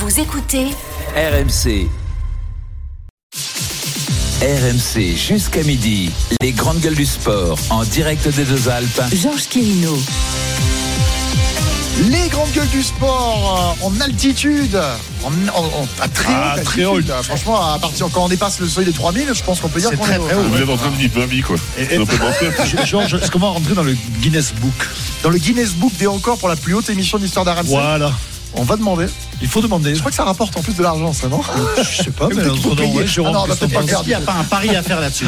Vous écoutez RMC. RMC jusqu'à midi, les grandes gueules du sport en direct des Deux-Alpes. Georges Quirino. Les grandes gueules du sport en altitude, à très haute altitude. Franchement, à partir quand on dépasse le seuil des 3000, je pense qu'on peut dire qu'on est très haut. Vous êtes en train de vivre ma vie, quoi. Georges, est-ce qu'on va rentrer dans le Guinness Book? Dans le Guinness Book des records pour la plus haute émission de l'histoire d'RMC. Voilà. On va demander. Il faut demander. Je crois que ça rapporte en plus de l'argent, ça, non? Je sais pas, mais peut-être qu'il faut payer. Jérôme, Ah non, on va peut-être pas il n'y a pas un pari à faire là-dessus.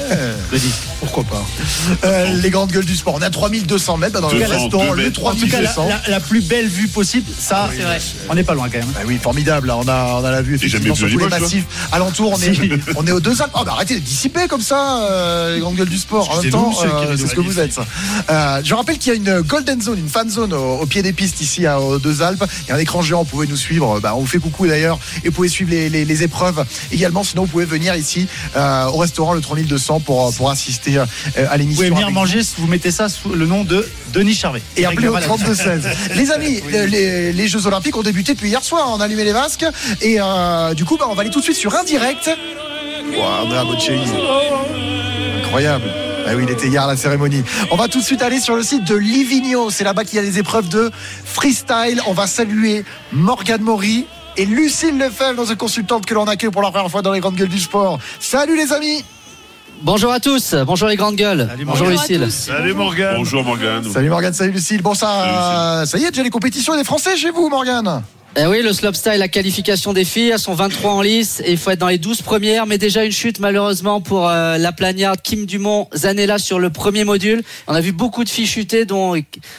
Pourquoi pas? Les grandes gueules du sport. On est à 3200 mètres dans le 200, restaurant, le mètres. 3200. La plus belle vue possible, ça, c'est vrai. On n'est pas loin quand même. Bah oui, formidable. Là. On a la vue effectivement sur tous les massifs alentour. On est aux deux Alpes. Oh, bah arrêtez d'être dissipés comme ça, les grandes gueules du sport. En même temps, c'est ce que vous êtes. Je rappelle qu'il y a une golden zone, une fan zone au pied des pistes ici aux deux Alpes. Il y a un écran géant. Vous pouvez nous suivre. On vous fait coucou d'ailleurs. Et vous pouvez suivre les épreuves également. Sinon, vous pouvez venir ici au restaurant le 3200 pour assister à l'émission. Vous pouvez venir manger si vous mettez ça sous le nom de Denis Charvet. Et appelez au 32-16. Les amis, les Jeux Olympiques ont débuté depuis hier soir. On a allumé les vasques. Et du coup, on va aller tout de suite sur un direct. Wow, Andrea Bocelli. Incroyable. Ah oui, il était hier à la cérémonie. On va tout de suite aller sur le site de Livigno. C'est là-bas qu'il y a des épreuves de freestyle. On va saluer Morgane Maury et Lucille Lefebvre, notre consultante que l'on accueille pour la première fois dans les grandes gueules du sport. Salut les amis. Bonjour à tous, bonjour les grandes gueules. Salut, bonjour Lucille. Salut Morgane. Bonjour Morgane. Salut Morgane, salut Lucille. Bon, ça y est, déjà les compétitions et les Français chez vous, Morgane. Eh oui, le slopestyle, la qualification des filles, elles sont 23 en lice et il faut être dans les 12 premières, mais déjà une chute malheureusement pour la plagnarde Kim Dumont-Zanella sur le premier module. On a vu beaucoup de filles chuter, dont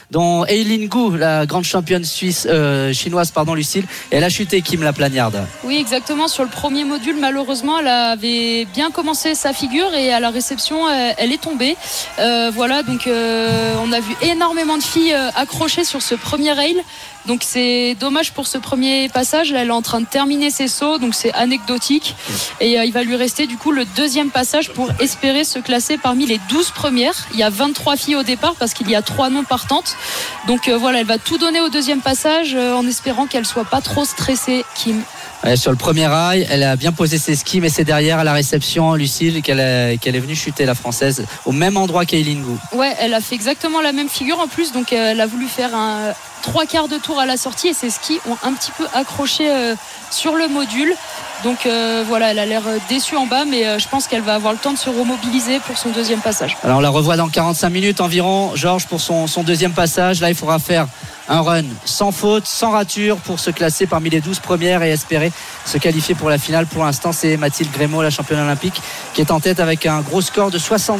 Eileen Gu, la grande championne chinoise, Lucille, et elle a chuté, Kim, la plagnarde. Oui, exactement, sur le premier module, malheureusement, elle avait bien commencé sa figure et à la réception, elle est tombée. Voilà, donc on a vu énormément de filles accrochées sur ce premier rail. Donc c'est dommage pour ce premier passage. Là, elle est en train de terminer ses sauts, donc c'est anecdotique. Et il va lui rester du coup le deuxième passage pour espérer se classer parmi les 12 premières. Il y a 23 filles au départ parce qu'il y a 3 non partantes. Donc voilà, elle va tout donner au deuxième passage en espérant qu'elle soit pas trop stressée, Kim. Ouais, sur le premier rail, elle a bien posé ses skis, mais c'est derrière à la réception, Lucille, qu'elle est venue chuter, la française, au même endroit qu'Eileen Gu. Ouais, elle a fait exactement la même figure en plus, donc elle a voulu faire un 3/4 de tour à la sortie et ses skis ont un petit peu accroché sur le module. Donc voilà, elle a l'air déçue en bas, mais je pense qu'elle va avoir le temps de se remobiliser pour son deuxième passage. Alors on la revoit dans 45 minutes environ, Georges, pour son deuxième passage. Là, il faudra faire un run sans faute, sans rature pour se classer parmi les 12 premières et espérer se qualifier pour la finale. Pour l'instant, c'est Mathilde Grémaud, la championne olympique, qui est en tête avec un gros score de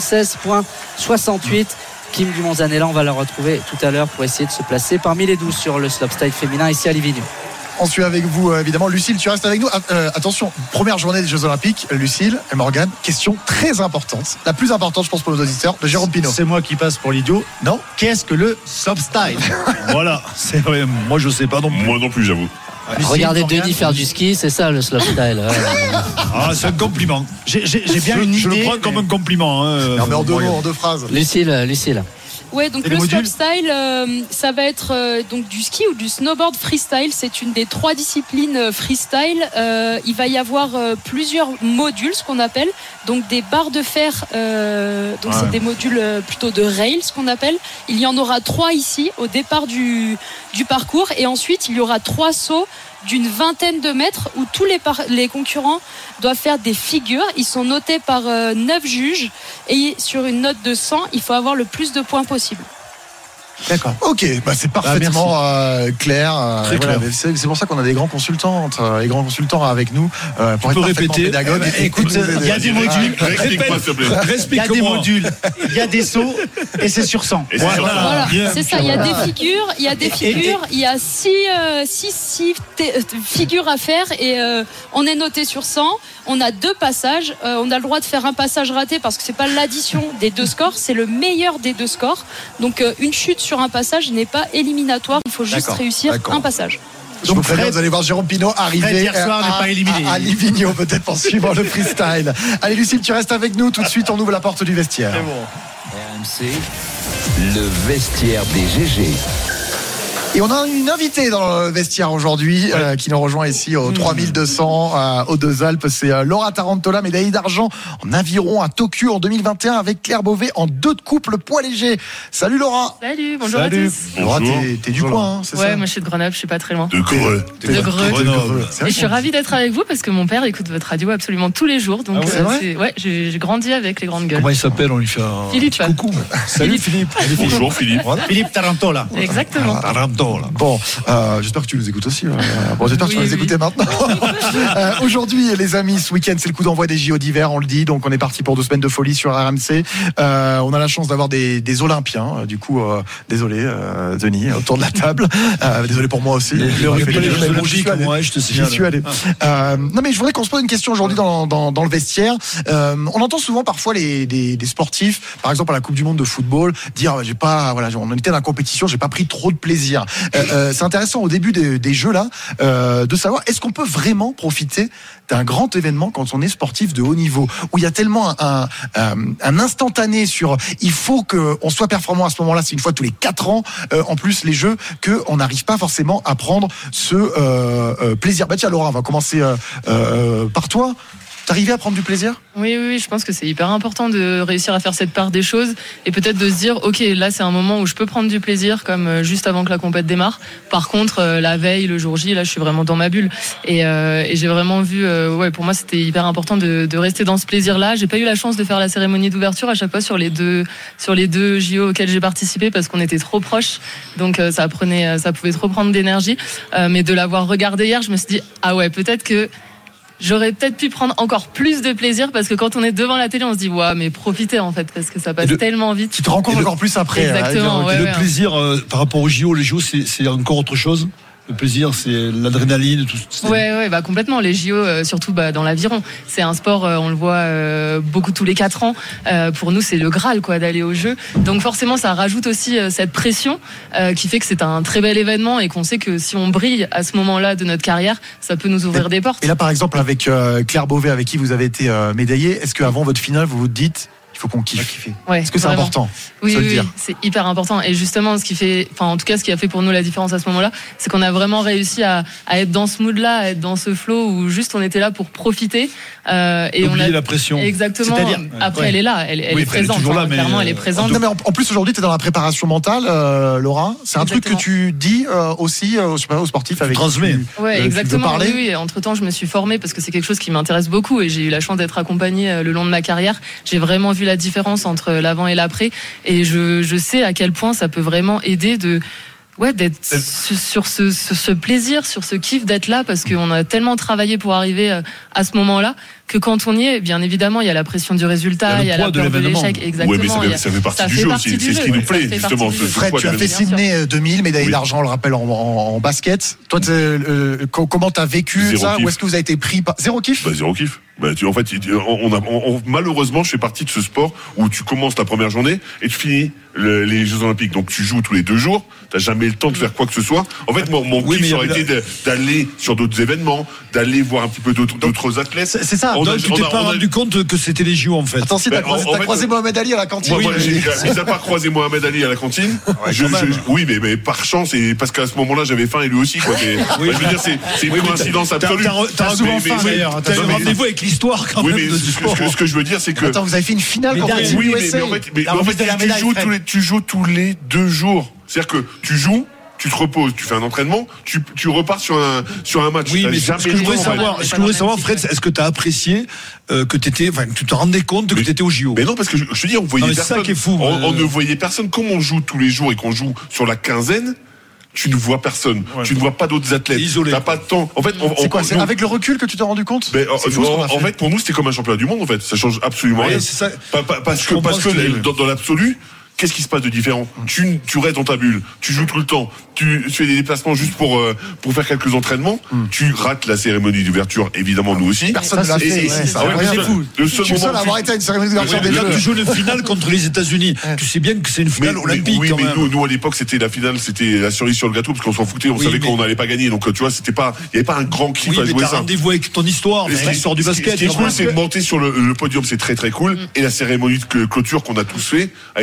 76,68. Kim Dumont-Zanella, on va la retrouver tout à l'heure pour essayer de se placer parmi les 12 sur le slopestyle féminin ici à Livigno. On suit avec vous évidemment. Lucille, tu restes avec nous. Attention, première journée des Jeux Olympiques. Lucille et Morgane, question très importante, la plus importante je pense pour nos auditeurs, de Jérôme Pinault. C'est moi qui passe pour l'idiot. Non. Qu'est-ce que le slopestyle? Voilà, c'est vrai. Moi je sais pas non plus. Moi non plus, j'avoue. Regardez Denis faire du ski, c'est ça le slopestyle. Ah, c'est un compliment. J'ai bien une idée. Je le prends comme un compliment. Non, mais en deux phrases. Lucille. Ouais, donc le slopestyle, ça va être donc du ski ou du snowboard freestyle. C'est une des 3 disciplines freestyle. Il va y avoir plusieurs modules, ce qu'on appelle, donc des barres de fer. Donc c'est des modules plutôt de rail, ce qu'on appelle. Il y en aura 3 ici au départ du parcours, et ensuite il y aura 3 sauts d'une vingtaine de mètres où tous les concurrents doivent faire des figures. Ils sont notés par 9 juges et sur une note de 100, il faut avoir le plus de points possible. D'accord. Ok, c'est parfaitement clair. Très clair. C'est pour ça qu'on a des grands consultantes et grands consultants avec nous pour être répéter. Pédagogue. Écoute, il y a des modules. Il y a des modules. Il y a des sauts et c'est sur 100. Voilà, c'est ça. Il y a des figures. Il y a 6 figures à faire et on est noté sur 100. On a 2 passages. On a le droit de faire un passage raté parce que c'est pas l'addition des 2 scores, c'est le meilleur des 2 scores. Donc une chute sur un passage n'est pas éliminatoire. Il faut juste réussir un passage. Je vous préviens, vous allez voir Jérôme Pinault arriver à Livigno peut-être pour suivre le freestyle. Allez Lucille, tu restes avec nous. Tout de suite, on ouvre la porte du vestiaire. RMC, le vestiaire des GG. Et on a une invitée dans le vestiaire aujourd'hui qui nous rejoint ici au 3200 aux Deux Alpes. C'est Laura Tarantola, médaillée d'argent en aviron à Tokyo en 2021 avec Claire Beauvais en 2 de couple poids léger. Salut Laura. Salut, bonjour à tous. Laura, t'es du coin, hein, c'est ça? Ouais, moi je suis de Grenoble, je suis pas très loin. De Greux. Et je suis ravie d'être avec vous parce que mon père écoute votre radio absolument tous les jours. Donc j'ai grandi avec les grandes gueules. Comment il s'appelle? On lui fait un Philippe. coucou. Salut Philippe. Bonjour Philippe. Philippe Tarantola. Exactement. Bon, j'espère que tu nous écoutes aussi. Bon, j'espère que tu vas nous écouter maintenant. Aujourd'hui, les amis, ce week-end, c'est le coup d'envoi des JO d'hiver, on le dit. Donc, on est parti pour 2 semaines de folie sur RMC. On a la chance d'avoir des Olympiens. Du coup, désolé, Denis, autour de la table. Désolé pour moi aussi. J'y suis allé. Non, mais je voudrais qu'on se pose une question aujourd'hui dans le vestiaire. On entend souvent parfois des sportifs, par exemple à la Coupe du Monde de football, dire on était dans la compétition, j'ai pas pris trop de plaisir. C'est intéressant au début des jeux là de savoir est-ce qu'on peut vraiment profiter d'un grand événement quand on est sportif de haut niveau où il y a tellement un instantané sur il faut qu'on soit performant à ce moment-là, c'est une fois tous les 4 ans en plus les jeux, qu'on n'arrive pas forcément à prendre ce plaisir. Tiens Laura, on va commencer par toi. T'arrives à prendre du plaisir ? Oui, je pense que c'est hyper important de réussir à faire cette part des choses et peut-être de se dire ok, là c'est un moment où je peux prendre du plaisir comme juste avant que la compète démarre. Par contre la veille, le jour J, là je suis vraiment dans ma bulle et j'ai vraiment vu pour moi c'était hyper important de rester dans ce plaisir là. J'ai pas eu la chance de faire la cérémonie d'ouverture à chaque fois sur les deux JO auxquels j'ai participé parce qu'on était trop proches, donc ça pouvait trop prendre d'énergie, mais de l'avoir regardé hier, je me suis dit peut-être que j'aurais peut-être pu prendre encore plus de plaisir parce que quand on est devant la télé, on se dit mais profitez en fait parce que ça passe tellement vite. Tu te rends compte encore plus après. Exactement. Le plaisir par rapport aux JO, les JO c'est encore autre chose. Le plaisir, c'est l'adrénaline, tout ça. Ouais, complètement. Les JO, surtout dans l'aviron, c'est un sport, on le voit beaucoup tous les 4 ans. Pour nous, c'est le Graal, d'aller aux Jeux. Donc forcément, ça rajoute aussi cette pression qui fait que c'est un très bel événement et qu'on sait que si on brille à ce moment-là de notre carrière, ça peut nous ouvrir des portes. Et là, par exemple, avec Claire Beauvais, avec qui vous avez été médaillée, est-ce qu'avant votre finale, vous vous dites faut qu'on kiffe. Est-ce que c'est important? Oui, c'est hyper important. Et justement, ce qui a fait pour nous la différence à ce moment-là, c'est qu'on a vraiment réussi à être dans ce mood-là, à être dans ce flow où juste on était là pour profiter. Et on a la pression. Exactement. Après, elle est là, elle est présente. Clairement, elle est présente. Non, mais en plus aujourd'hui, tu es dans la préparation mentale, Laura. C'est un truc que tu dis aussi aux sportifs avec transmets. Oui, exactement. Oui. Entre-temps, je me suis formée parce que c'est quelque chose qui m'intéresse beaucoup et j'ai eu la chance d'être accompagnée le long de ma carrière. J'ai vraiment vu la différence entre l'avant et l'après et je sais à quel point ça peut vraiment aider d'être sur ce plaisir, sur ce kiff d'être là parce qu'on a tellement travaillé pour arriver à ce moment-là que quand on y est, bien évidemment, il y a la pression du résultat, il y a la peur de l'échec. Exactement. Oui, mais ça fait partie du jeu. C'est ce qui nous plaît, justement. Fred, tu as fait Sydney 2000, médaille d'argent, on le rappelle, en basket. Toi, comment t'as vécu ça? Ou est-ce que vous avez été pris par... Zéro kiff? Zéro kiff. En fait, malheureusement, je fais partie de ce sport où tu commences la première journée et tu finis les Jeux Olympiques. Donc, tu joues tous les 2 jours. T'as jamais le temps de faire quoi que ce soit. En fait, mon kiff aurait été d'aller sur d'autres événements, d'aller voir un petit peu d'autres athlètes. C'est ça. Donc, tu t'es pas rendu compte que c'était les JO, en fait. Attends, si t'as croisé Mohamed Ali à la cantine. Moi, il n'a pas croisé Mohamed Ali à la cantine. Oui, mais par chance, et parce qu'à ce moment-là, j'avais faim et lui aussi, quoi. Je veux dire, c'est une coïncidence absolue. T'as souvent faim, d'ailleurs. T'as un rendez-vous avec l'histoire, quand même. Ce que je veux dire, c'est que. Attends, vous avez fait une finale contre les USA. Mais en fait, tu joues tous les 2 jours. C'est-à-dire que tu joues, tu te reposes, tu fais un entraînement, tu repars sur un match. Oui, mais ce que je voudrais savoir, Fred, est-ce que tu as apprécié que tu te rendais compte que tu étais au JO? Mais non, parce que je te dis, on voyait personne. C'est ça qui est fou. On ne voyait personne. Comme on joue tous les jours et qu'on joue sur la quinzaine, tu ne vois personne. Tu ne vois pas d'autres athlètes. Isolé. T'as pas de temps. En fait, c'est avec le recul que tu t'es rendu compte? En fait, pour nous, c'était comme un championnat du monde. En fait, ça change absolument rien. C'est ça. Parce que dans l'absolu, qu'est-ce qui se passe de différent? Tu restes dans ta bulle, tu joues tout le temps, tu fais des déplacements juste pour faire quelques entraînements, tu rates la cérémonie d'ouverture, évidemment nous aussi. Personne ne l'a fait. C'est fou. Le seul à avoir été à une cérémonie d'ouverture. Quand tu joues une finale contre les États-Unis, tu sais bien que c'est une finale olympique. Oui, mais nous à l'époque c'était la finale, c'était la cerise sur le gâteau parce qu'on s'en foutait, on savait qu'on n'allait pas gagner. Donc tu vois, il n'y avait pas un grand kiff à jouer ça. Rendez-vous avec ton histoire, l'histoire du basket. Ce qui est cool, c'est de monter sur le podium, c'est très très cool. Et la cérémonie de clôture qu'on a tous fait a été cool.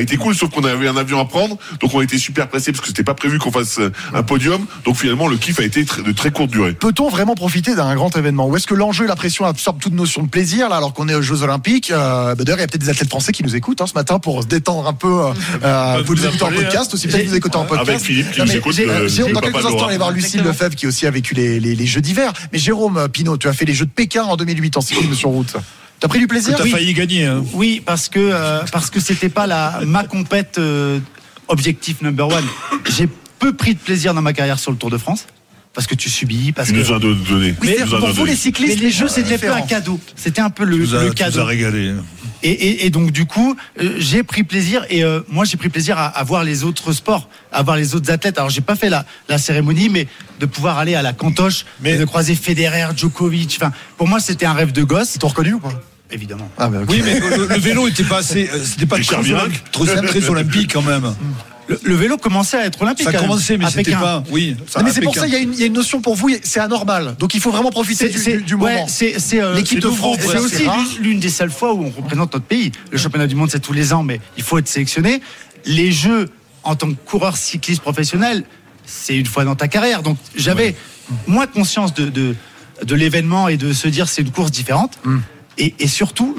sauf qu'on avait un avion à prendre, donc on était super pressés parce que c'était pas prévu qu'on fasse un podium. Donc finalement, le kiff a été de très courte durée. Peut-on vraiment profiter d'un grand événement? Ou est-ce que l'enjeu et la pression absorbent toute notion de plaisir, là, alors qu'on est aux Jeux Olympiques? D'ailleurs, il y a peut-être des athlètes français qui nous écoutent ce matin pour se détendre un peu. Vous nous écoutez en podcast aussi, peut-être vous écoutez en podcast. Avec Philippe qui nous écoute. Dans quelques instants, aller voir Lucille Lefebvre qui aussi a vécu les Jeux d'hiver. Mais Jérôme Pinault, tu as fait les Jeux de Pékin en 2008 en cyclisme sur route. T'as pris du plaisir? T'as failli gagner. Hein. Oui, parce que c'était pas ma compète objectif number one. J'ai peu pris de plaisir dans ma carrière sur le Tour de France. Parce que tu subis, parce que. Nous a donné. Oui, pour vous les cyclistes, les Jeux c'était un peu un cadeau. C'était un peu le cadeau. Tu nous as régalé. Et donc du coup, j'ai pris plaisir et moi j'ai pris plaisir à voir les autres sports, à voir les autres athlètes. Alors j'ai pas fait la cérémonie, mais de pouvoir aller à la Cantoche, de croiser Federer, Djokovic. Enfin, pour moi c'était un rêve de gosse. Ils t'ont reconnu ou pas? Évidemment. Ah bah, okay. Oui, mais le vélo était pas assez, c'était pas très olympique quand même. Le vélo commençait à être olympique. Ça commençait, mais c'était pas. Oui. Mais c'est pour ça, il y a une notion pour vous, c'est anormal. Donc il faut vraiment profiter du moment. Ouais, c'est l'équipe de France. C'est aussi l'une des seules fois où on représente notre pays. Le championnat du monde, c'est tous les ans, mais il faut être sélectionné. Les Jeux, en tant que coureur cycliste professionnel, c'est une fois dans ta carrière. Donc j'avais moins conscience de l'événement et de se dire c'est une course différente. Et surtout,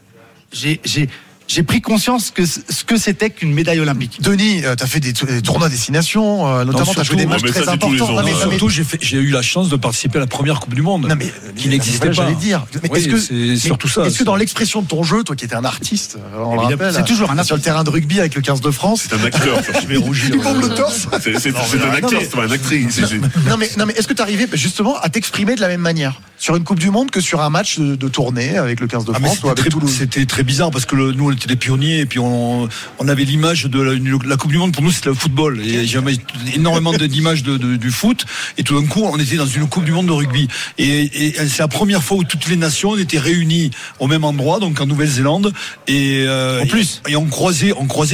j'ai pris conscience que ce que c'était qu'une médaille olympique. Denis, tu as fait des tournois à destination, notamment tu as joué des matchs très importants. Surtout, j'ai eu la chance de participer à la première Coupe du Monde, qui n'existait pas. J'allais dire. Mais c'est surtout ça. Est-ce que dans l'expression de ton jeu, toi qui étais un artiste, on le rappelle, c'est toujours un sur le terrain de rugby avec le 15 de France. C'est un acteur. Je vais rougir. Tu bombe le torse. C'est un acteur, c'est pas une actrice. Non mais est-ce que tu arrivais justement à t'exprimer de la même manière sur une Coupe du Monde que sur un match de tournée avec le 15 de France ou avec Toulouse? C'était très bizarre parce que nous on était des pionniers et puis on avait l'image de la Coupe du Monde. Pour nous c'était le football et j'avais énormément d'images du foot et tout d'un coup on était dans une Coupe du Monde de rugby et c'est la première fois où toutes les nations étaient réunies au même endroit, donc en Nouvelle-Zélande et on croisait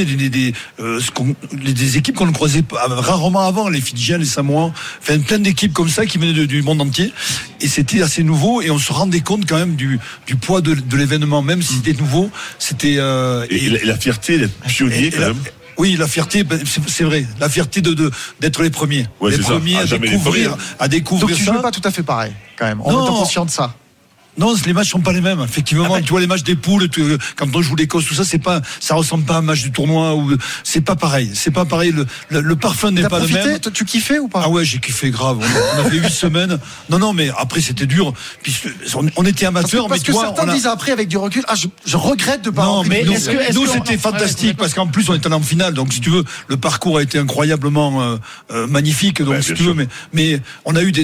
des équipes qu'on ne croisait rarement avant, les Fidjiens, les Samoans, enfin plein d'équipes comme ça qui venaient du monde entier et c'était assez nouveau et on se rendait compte quand même du poids de l'événement, même si c'était nouveau, c'était et la fierté d'être pionnier quand même. Oui, la fierté, c'est vrai. La fierté d'être les premiers. Ouais, les premiers à découvrir Donc tu ça. jouais pas tout à fait pareil, quand même. En étant conscient de ça. Non, les matchs sont pas les mêmes. Effectivement, tu vois les matchs des poules, quand on joue l'Écosse, tout ça, ça ressemble pas à un match du tournoi ou c'est pas pareil. C'est pas pareil. Le parfum n'est pas le même. Tu kiffais ou pas? Ah ouais, j'ai kiffé grave. On a fait 8 semaines. Non, mais après c'était dur. Puisque on était amateurs, parce que certains disent après avec du recul, je regrette de pas. Non, mais nous c'était fantastique parce qu'en plus on était en finale. Donc si tu veux, le parcours a été incroyablement magnifique. Donc si tu veux, mais on a eu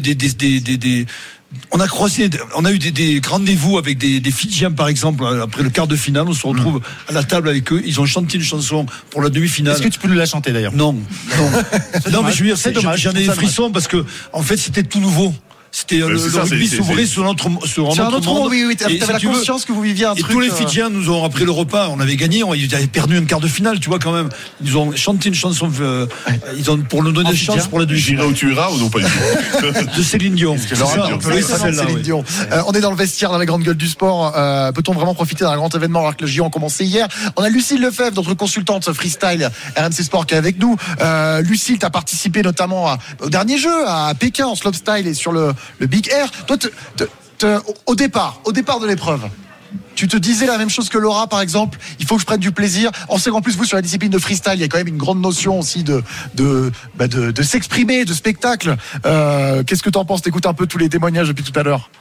on a eu des rendez-vous avec des Fidjiens par exemple après le quart de finale. On se retrouve à la table avec eux. Ils ont chanté une chanson pour la demi-finale. Est-ce que tu peux nous la chanter d'ailleurs? Non, mais je veux dire, j'en ai des frissons parce que en fait c'était tout nouveau. C'était le rugby s'ouvrait sur un autre monde. Oui, t'avais la conscience que vous viviez un truc. Et tous les Fidjiens nous ont après le repas, on avait gagné, ils avaient perdu un quart de finale, tu vois quand même. Ils ont chanté une chanson, pour nous donner des chances pour la demi-finale. J'irai où tu iras ou non pas du tout. De Céline Dion. Céline Dion. On est dans le vestiaire, dans la grande gueule du sport. Peut-on vraiment profiter d'un grand événement alors que le JO a commencé hier? On a Lucille Lefebvre, notre consultante freestyle RMC Sport, qui est avec nous. Lucille, t'as participé notamment au dernier jeu à Pékin en slopestyle et sur le Big Air. Toi, au départ de l'épreuve, tu te disais la même chose que Laura, par exemple, il faut que je prenne du plaisir. On sait qu'en plus, vous, sur la discipline de freestyle, il y a quand même une grande notion aussi de s'exprimer, de spectacle. Qu'est-ce que tu en penses? T'écoutes un peu tous les témoignages depuis tout à l'heure.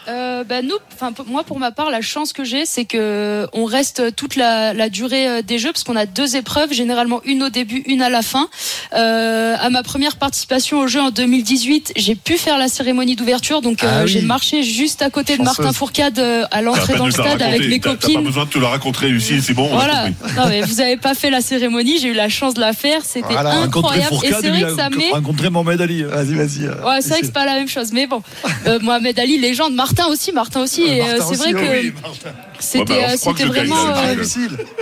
Moi pour ma part, la chance que j'ai, c'est que on reste toute la durée des Jeux, parce qu'on a 2 épreuves, généralement une au début, une à la fin. À ma première participation aux Jeux en 2018, j'ai pu faire la cérémonie d'ouverture, donc j'ai marché juste à côté de Martin Fourcade à l'entrée dans le stade avec mes copines. T'as pas besoin de te la raconter, Lucie, c'est bon. Voilà. Non, mais vous avez pas fait la cérémonie, j'ai eu la chance de la faire, c'était incroyable. Et c'est vrai que ça met. Rencontrer Mohamed Ali. Vas-y. Ouais, c'est vrai que c'est pas la même chose, mais bon. Mohamed Ali, légende. Martin aussi, et c'est vrai que c'était vraiment.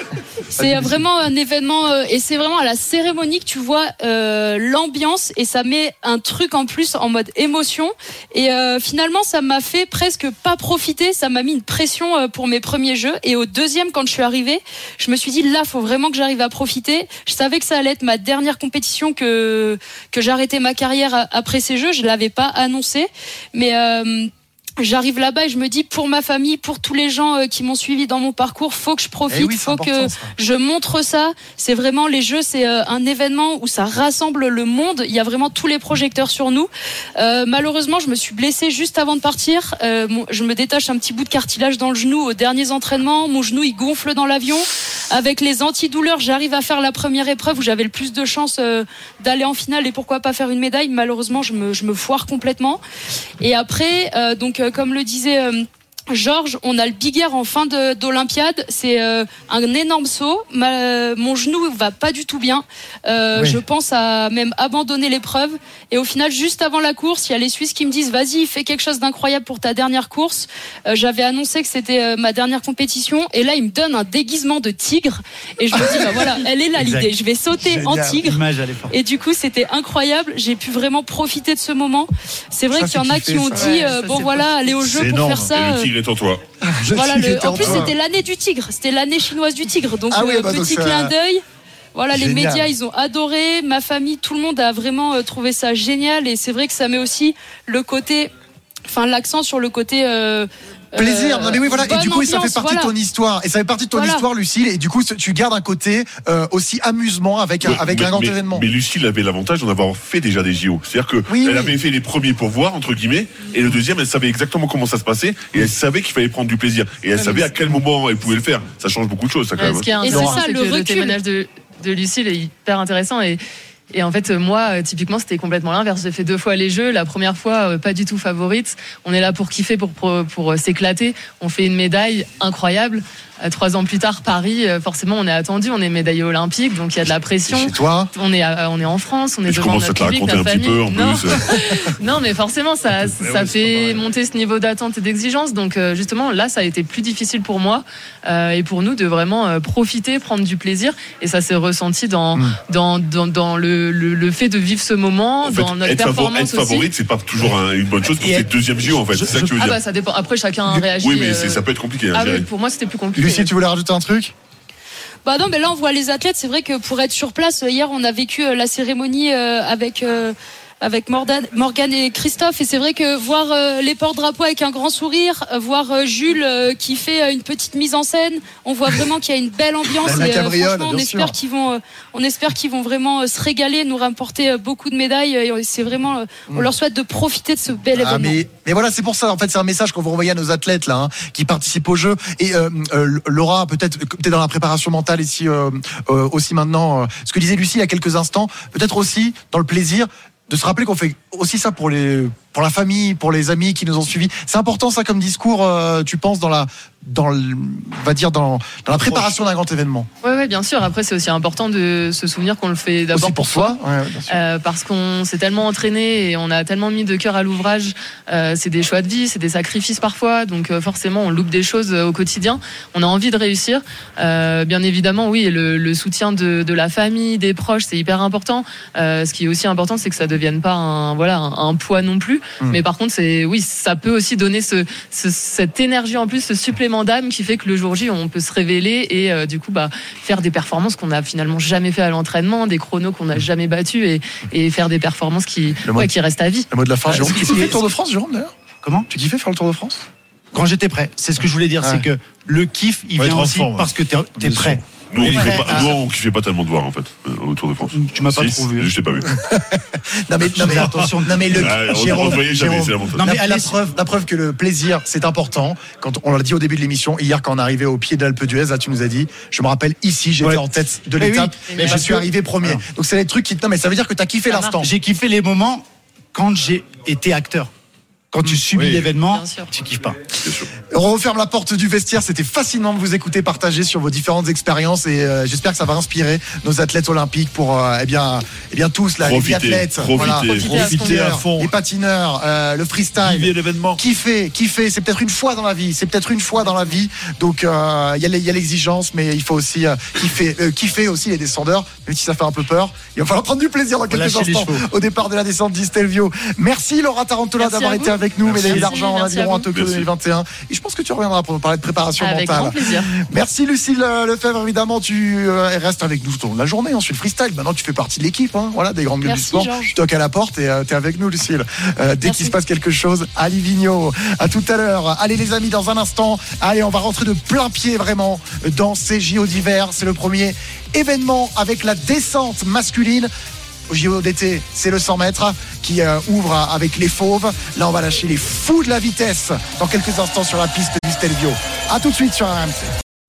C'est vraiment un événement et c'est vraiment à la cérémonie que tu vois l'ambiance et ça met un truc en plus en mode émotion et finalement ça m'a fait presque pas profiter, ça m'a mis une pression pour mes premiers jeux et au deuxième quand je suis arrivée, je me suis dit là faut vraiment que j'arrive à profiter. Je savais que ça allait être ma dernière compétition, que j'arrêtais ma carrière après ces jeux, je l'avais pas annoncé mais j'arrive là-bas et je me dis pour ma famille, pour tous les gens qui m'ont suivi dans mon parcours, faut que je profite, faut que je montre ça. C'est vraiment les jeux, c'est un événement où ça rassemble le monde. Il y a vraiment tous les projecteurs sur nous. Malheureusement, je me suis blessée juste avant de partir. Je me détache un petit bout de cartilage dans le genou aux derniers entraînements. Mon genou il gonfle dans l'avion. Avec les antidouleurs, j'arrive à faire la première épreuve où j'avais le plus de chances d'aller en finale et pourquoi pas faire une médaille. Malheureusement, je me foire complètement. Et après, comme le disait Georges, on a le Big Air en fin d'Olympiade. C'est un énorme saut. Mon genou va pas du tout bien. Je pense à même abandonner l'épreuve. Et au final, juste avant la course, il y a les Suisses qui me disent vas-y, fais quelque chose d'incroyable pour ta dernière course. J'avais annoncé que c'était ma dernière compétition. Et là, ils me donnent un déguisement de tigre. Et je me dis voilà, elle est là l'idée. Je vais sauter en tigre. Et du coup, c'était incroyable. J'ai pu vraiment profiter de ce moment. C'est vrai qu'il y en a qui ont dit aller au jeu pour faire ça. En toi. Voilà, en plus c'était l'année du tigre, c'était l'année chinoise du tigre, donc petit clin d'œil. Voilà, génial. Les médias ils ont adoré, ma famille, tout le monde a vraiment trouvé ça génial et c'est vrai que ça met aussi l'accent sur le côté plaisir. Non mais oui voilà et du coup ambiance, ça fait partie de ton histoire et ça fait partie de ton histoire Lucille et du coup tu gardes un côté aussi amusement avec un grand événement. Mais Lucille avait l'avantage d'en avoir fait déjà des JO. C'est-à-dire que elle avait fait les premiers pour voir entre guillemets et le deuxième elle savait exactement comment ça se passait et elle savait qu'il fallait prendre du plaisir et elle savait à quel moment elle pouvait le faire. Ça change beaucoup de choses ça quand même. Ce qui est intéressant, c'est que le témoignage de Lucille est hyper intéressant et en fait, moi, typiquement, c'était complètement l'inverse. J'ai fait 2 fois les jeux. La première fois, pas du tout favorite. On est là pour kiffer, pour s'éclater. On fait une médaille incroyable. 3 ans plus tard, Paris, forcément, on est attendu. On est médaillé olympique, donc il y a de la pression. Chez toi on est en France, on est devant notre public, notre famille. Non, mais forcément, ça fait monter ce niveau d'attente et d'exigence. Donc, justement, là, ça a été plus difficile pour moi et pour nous de vraiment profiter, prendre du plaisir. Et ça s'est ressenti dans le fait de vivre ce moment, dans notre performance aussi. Être favorite, c'est pas toujours une bonne chose pour ces deuxièmes JO, en fait. C'est ça que tu veux dire. Ça dépend. Après, chacun réagit. Oui, mais ça peut être compliqué. Oui, pour moi, c'était plus compliqué. Lucie, tu voulais rajouter un truc ? Non, mais là on voit les athlètes. C'est vrai que pour être sur place, hier on a vécu la cérémonie avec Morgane et Christophe, et c'est vrai que voir les porte-drapeaux avec un grand sourire, voir Jules qui fait une petite mise en scène, on voit vraiment qu'il y a une belle ambiance et franchement on espère qu'ils vont vraiment se régaler, nous rapporter beaucoup de médailles et c'est vraiment on leur souhaite de profiter de ce bel événement. Mais voilà, c'est pour ça en fait, c'est un message qu'on veut envoyer à nos athlètes là qui participent au jeu et Laura peut-être dans la préparation mentale ici aussi maintenant ce que disait Lucie il y a quelques instants, peut-être aussi dans le plaisir de se rappeler qu'on fait aussi ça pour la famille, pour les amis qui nous ont suivis. C'est important ça comme discours, tu penses dans la préparation d'un grand événement. Ouais, bien sûr. Après, c'est aussi important de se souvenir qu'on le fait d'abord aussi pour soi. Parce qu'on s'est tellement entraîné et on a tellement mis de cœur à l'ouvrage. C'est des choix de vie, c'est des sacrifices parfois. Donc forcément, on loupe des choses au quotidien. On a envie de réussir. Bien évidemment, oui, le soutien de la famille, des proches, c'est hyper important. Ce qui est aussi important, c'est que ça devienne pas un poids non plus. Mais par contre, ça peut aussi donner cette énergie en plus, ce supplément d'âme qui fait que le jour J on peut se révéler et du coup faire des performances qu'on n'a finalement jamais fait à l'entraînement, des chronos qu'on n'a jamais battus et faire des performances qui restent à vie. Le mot de la fin, Jérôme. Tu kiffais le Tour de France, Jérôme, d'ailleurs ? Comment ? Tu kiffais faire le Tour de France ? Quand j'étais prêt, c'est ce que je voulais dire, c'est que le kiff il vient aussi parce que t'es prêt. Nous, on kiffait pas tellement de voir en fait au Tour de France. Tu m'as pas trop vu. Je t'ai pas vu. non mais attention. Non mais Jérôme, la preuve que le plaisir c'est important. Quand on l'a dit au début de l'émission, hier quand on arrivait au pied de l'Alpe d'Huez, là tu nous as dit, je me rappelle ici, j'étais en tête de l'étape, mais je suis arrivé premier. Alors. Donc c'est des trucs qui, non mais ça veut dire que t'as kiffé l'instant. J'ai kiffé les moments quand j'ai été acteur. Quand tu subis l'événement, tu kiffes pas. On referme la porte du vestiaire. C'était fascinant de vous écouter partager sur vos différentes expériences et j'espère que ça va inspirer nos athlètes olympiques pour eh bien tous là, les biathlètes, profiter à fond, les patineurs, le freestyle, l'événement. Kiffer. C'est peut-être une fois dans la vie. Donc il y a l'exigence, mais il faut aussi kiffer aussi les descendeurs, même si ça fait un peu peur. Il va falloir prendre du plaisir dans quelques instants au départ de la descente du Stelvio. Merci Laura Tarantola d'avoir été avec nous, médaille d'argent en aviron à Tokyo 2021. Et je pense que tu reviendras pour nous parler de préparation avec mentale. Grand plaisir. Merci Lucille Lefebvre, évidemment, tu restes avec nous tout au long de la journée. Ensuite freestyle. Maintenant tu fais partie de l'équipe, hein, des grandes gueules du sport. Georges. Tu toques à la porte et t'es avec nous, Lucille. Dès qu'il se passe quelque chose, à Livigno. À tout à l'heure. Allez les amis, dans un instant, on va rentrer de plein pied vraiment dans ces JO d'hiver. C'est le premier événement avec la descente masculine. Au JO d'été, c'est le 100 mètres qui ouvre avec les fauves. Là, on va lâcher les fous de la vitesse dans quelques instants sur la piste du Stelvio. A tout de suite sur RMC.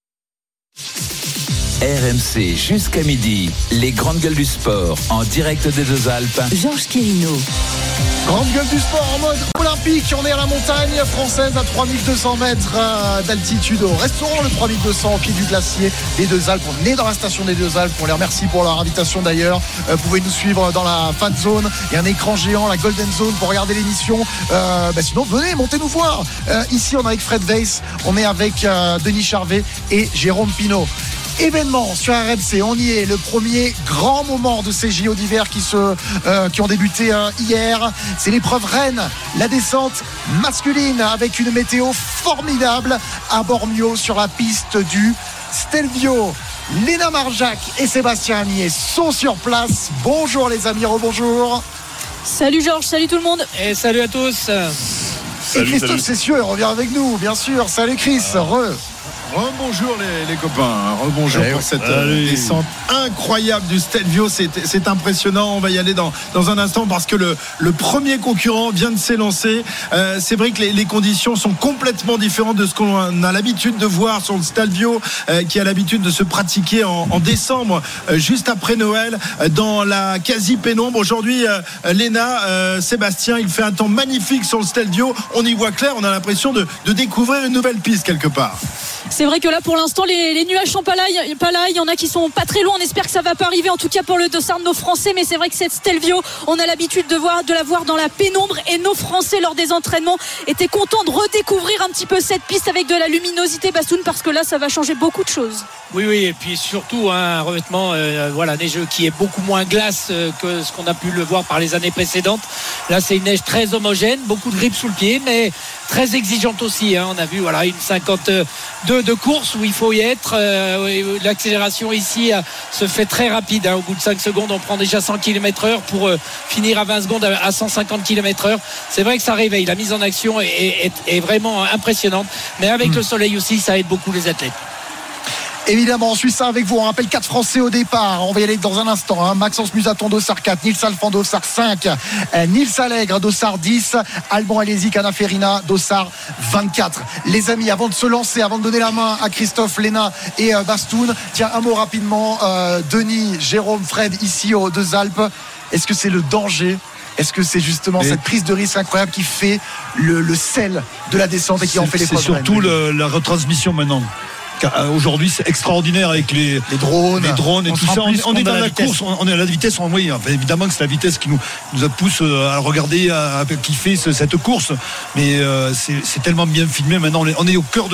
RMC jusqu'à midi, les grandes gueules du sport en direct des Deux Alpes. Georges Quirino. Grande gueule du sport en mode olympique. On est à la montagne française à 3200 mètres d'altitude au restaurant le 3200 au pied du glacier des Deux Alpes. On est dans la station des Deux Alpes. On les remercie pour leur invitation d'ailleurs. Vous pouvez nous suivre dans la fan zone. Il y a un écran géant, la Golden Zone pour regarder l'émission. Sinon, venez, montez nous voir. Ici, on est avec Fred Weiss. On est avec Denis Charvet et Jérôme Pinault. Événement sur RMC, on y est, le premier grand moment de ces JO d'hiver qui ont débuté hier. C'est l'épreuve reine, la descente masculine avec une météo formidable à Bormio sur la piste du Stelvio. Léna Marjac et Sébastien Amier sont sur place. Bonjour les amis, rebonjour. Salut Georges, salut tout le monde. Et salut à tous. Et Christophe Cessieux revient avec nous, bien sûr. Salut Chris, Rebonjour les copains, rebonjour pour cette descente incroyable du Stelvio, c'est impressionnant. On va y aller dans un instant parce que le premier concurrent vient de s'élancer. C'est vrai que les conditions sont complètement différentes de ce qu'on a l'habitude de voir sur le Stelvio, qui a l'habitude de se pratiquer en décembre, juste après Noël, dans la quasi-pénombre. Aujourd'hui, Léna, Sébastien, il fait un temps magnifique sur le Stelvio. On y voit clair, on a l'impression de découvrir une nouvelle piste quelque part. C'est vrai que là pour l'instant les nuages sont pas là, il y en a qui sont pas très loin, on espère que ça va pas arriver en tout cas pour le dossard de nos Français, mais c'est vrai que cette Stelvio on a l'habitude de la voir dans la pénombre et nos Français lors des entraînements étaient contents de redécouvrir un petit peu cette piste avec de la luminosité, Bastoun, parce que là ça va changer beaucoup de choses. Oui, et puis surtout un revêtement neigeux qui est beaucoup moins glace que ce qu'on a pu le voir par les années précédentes. Là c'est une neige très homogène, beaucoup de grippe sous le pied, mais très exigeante aussi, hein. On a vu une 52 de course où il faut y être. L'accélération ici se fait très rapide, hein. Au bout de 5 secondes on prend déjà 100 km/h pour finir à 20 secondes à 150 km/h. C'est vrai que ça réveille, la mise en action est vraiment impressionnante, mais avec le soleil aussi ça aide beaucoup les athlètes. Évidemment, on suit ça avec vous. On rappelle 4 Français au départ. On va y aller dans un instant, hein. Maxence Musaton, dossard 4, Nils Alphand, dossard 5, Nils Allègre, dossard 10, Alban Alési, Cana Ferina, dossard 24. Les amis, avant de se lancer, avant de donner la main à Christophe, Léna et Bastoun, tiens, un mot rapidement. Denis, Jérôme, Fred, ici aux Deux Alpes. Est-ce que c'est le danger ? Est-ce que c'est justement cette prise de risque incroyable qui fait le sel de la descente et qui en fait les C'est surtout la retransmission maintenant. Aujourd'hui c'est extraordinaire avec les drones et tout ça. On est dans la course, on est à la vitesse. Oui, enfin, évidemment que c'est la vitesse qui nous pousse à regarder, à kiffer cette course. Mais c'est tellement bien filmé maintenant. On est au cœur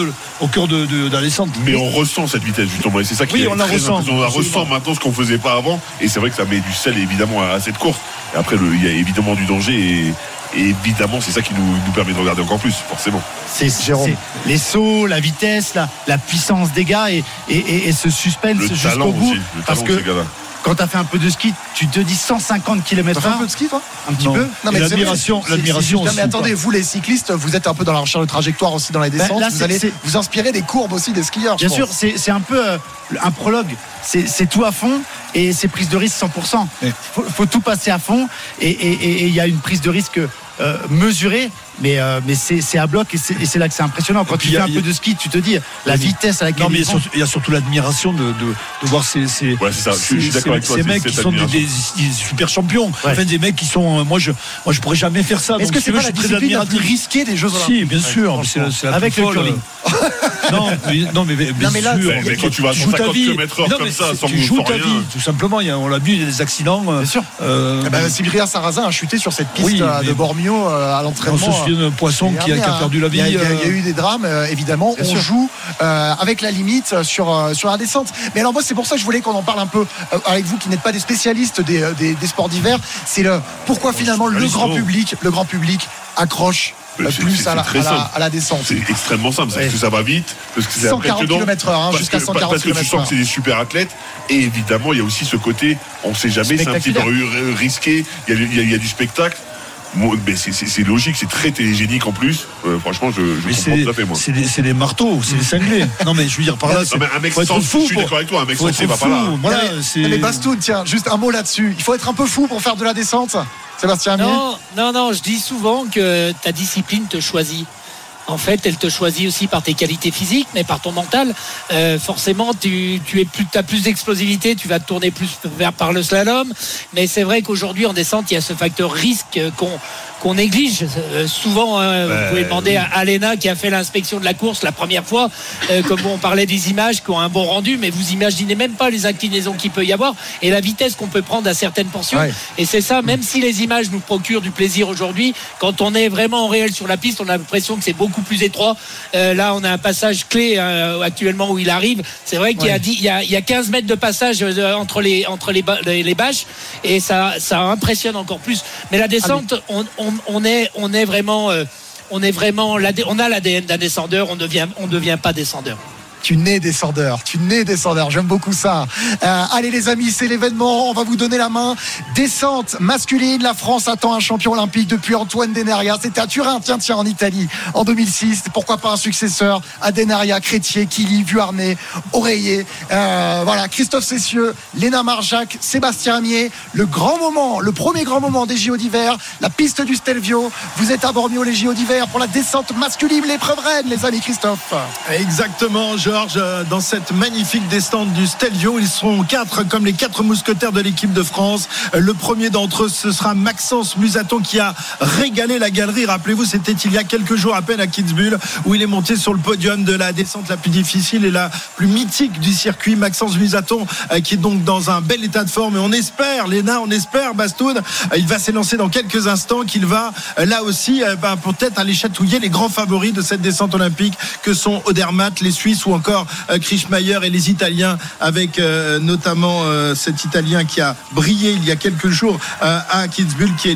de la descente. Mais on ressent cette vitesse justement. Et c'est ça qui on la ressent. On la ressent maintenant, ce qu'on faisait pas avant. Et c'est vrai que ça met du sel évidemment à cette course. Et après il y a évidemment du danger et évidemment c'est ça qui nous permet de regarder encore plus forcément. C'est les sauts, la vitesse, la puissance des gars et ce suspense jusqu'au bout aussi, parce que quand tu as fait un peu de ski, tu te dis 150 km/h. Tu as fait un peu de ski, toi ? Un petit peu. Non, mais l'admiration aussi. Mais attendez, vous les cyclistes, vous êtes un peu dans la recherche de trajectoire aussi dans les descentes. Là, vous allez vous inspirer des courbes aussi des skieurs. Bien sûr, c'est un peu un prologue. C'est tout à fond et c'est prise de risque 100%. Faut tout passer à fond et il y a une prise de risque mesurée Mais c'est à bloc et c'est là que c'est impressionnant. Quand tu fais un peu de ski, tu te dis la vitesse à laquelle. Non, mais il y a surtout l'admiration de voir ces mecs qui sont des super champions. Enfin, des mecs qui sont. Moi, je pourrais jamais faire ça. Est-ce que c'est pas la discipline la plus risquée des Jeux Olympiques? Si, bien sûr. Avec le curling. Non, mais bien sûr. Mais quand tu vas à 150 km/h comme ça, sans tu joues ta vie, tout simplement. On l'a vu, il y a des accidents. Bien sûr. Cyprien Sarrazin a chuté sur cette piste de Bormio à l'entraînement. On se souvient d'un poisson qui a perdu la vie. Il y a eu des drames, évidemment. On joue avec la limite sur la descente. Mais alors moi, c'est pour ça que je voulais qu'on en parle un peu avec vous, qui n'êtes pas des spécialistes des sports d'hiver. C'est pourquoi finalement le grand public accroche plus à la descente. C'est extrêmement simple, parce que ça va vite, parce que c'est 140 km/h, jusqu'à 140 parce que tu sens que c'est des super athlètes, et évidemment il y a aussi ce côté, on ne sait jamais, c'est un petit peu risqué, il y a du spectacle. Mais c'est logique, c'est très télégénique en plus. Franchement, je comprends tout à fait, moi. C'est des marteaux, c'est des cinglés. Non, mais je veux dire par là, un mec sans, je suis d'accord avec toi, un mec sans, c'est pas par là. Voilà, mais Bastoun, tiens, juste un mot là-dessus. Il faut être un peu fou pour faire de la descente, Sébastien Amier. Non, je dis souvent que ta discipline te choisit. En fait, elle te choisit aussi par tes qualités physiques, mais par ton mental. Forcément, tu as plus d'explosivité, tu vas te tourner plus par le slalom. Mais c'est vrai qu'aujourd'hui, en descente, il y a ce facteur risque qu'on néglige souvent. Vous pouvez demander à Léna, qui a fait l'inspection de la course la première fois, comme on parlait des images qui ont un bon rendu, mais vous imaginez même pas les inclinaisons qu'il peut y avoir et la vitesse qu'on peut prendre à certaines portions. Et c'est ça, même si les images nous procurent du plaisir aujourd'hui, quand on est vraiment en réel sur la piste, on a l'impression que c'est beaucoup plus étroit. Là, on a un passage clé actuellement où il arrive. C'est vrai qu'il y a 15 mètres de passage entre les bâches, et ça impressionne encore plus. Mais la descente, on est vraiment, on a l'ADN d'un descendeur. On ne devient pas descendeur. Tu nais descendeur, j'aime beaucoup ça. Allez les amis, c'est l'événement, on va vous donner la main. Descente masculine, la France attend un champion olympique depuis Antoine Denaria. C'était à Turin, tiens, en Italie, en 2006. Pourquoi pas un successeur à Denaria, Crétier, Kili, Vuarnet, Oreiller. Voilà, Christophe Cessieux, Léna Marjac, Sébastien Amier. Le premier grand moment des JO d'hiver, la piste du Stelvio. Vous êtes à Bormio, les JO d'hiver, pour la descente masculine, l'épreuve reine, les amis, Christophe. Exactement, Georges, dans cette magnifique descente du Stelvio. Ils seront 4 comme les 4 mousquetaires de l'équipe de France. Le premier d'entre eux, ce sera Maxence Musaton, qui a régalé la galerie. Rappelez-vous, c'était il y a quelques jours à peine à Kitzbühel, où il est monté sur le podium de la descente la plus difficile et la plus mythique du circuit. Maxence Musaton, qui est donc dans un bel état de forme, et on espère, Léna, Bastoun, il va s'élancer dans quelques instants, qu'il va là aussi peut-être aller chatouiller les grands favoris de cette descente olympique que sont Odermatt, les Suisses, ou encore Krischmeier et les Italiens, avec notamment cet Italien qui a brillé il y a quelques jours à Kitzbühel, qui est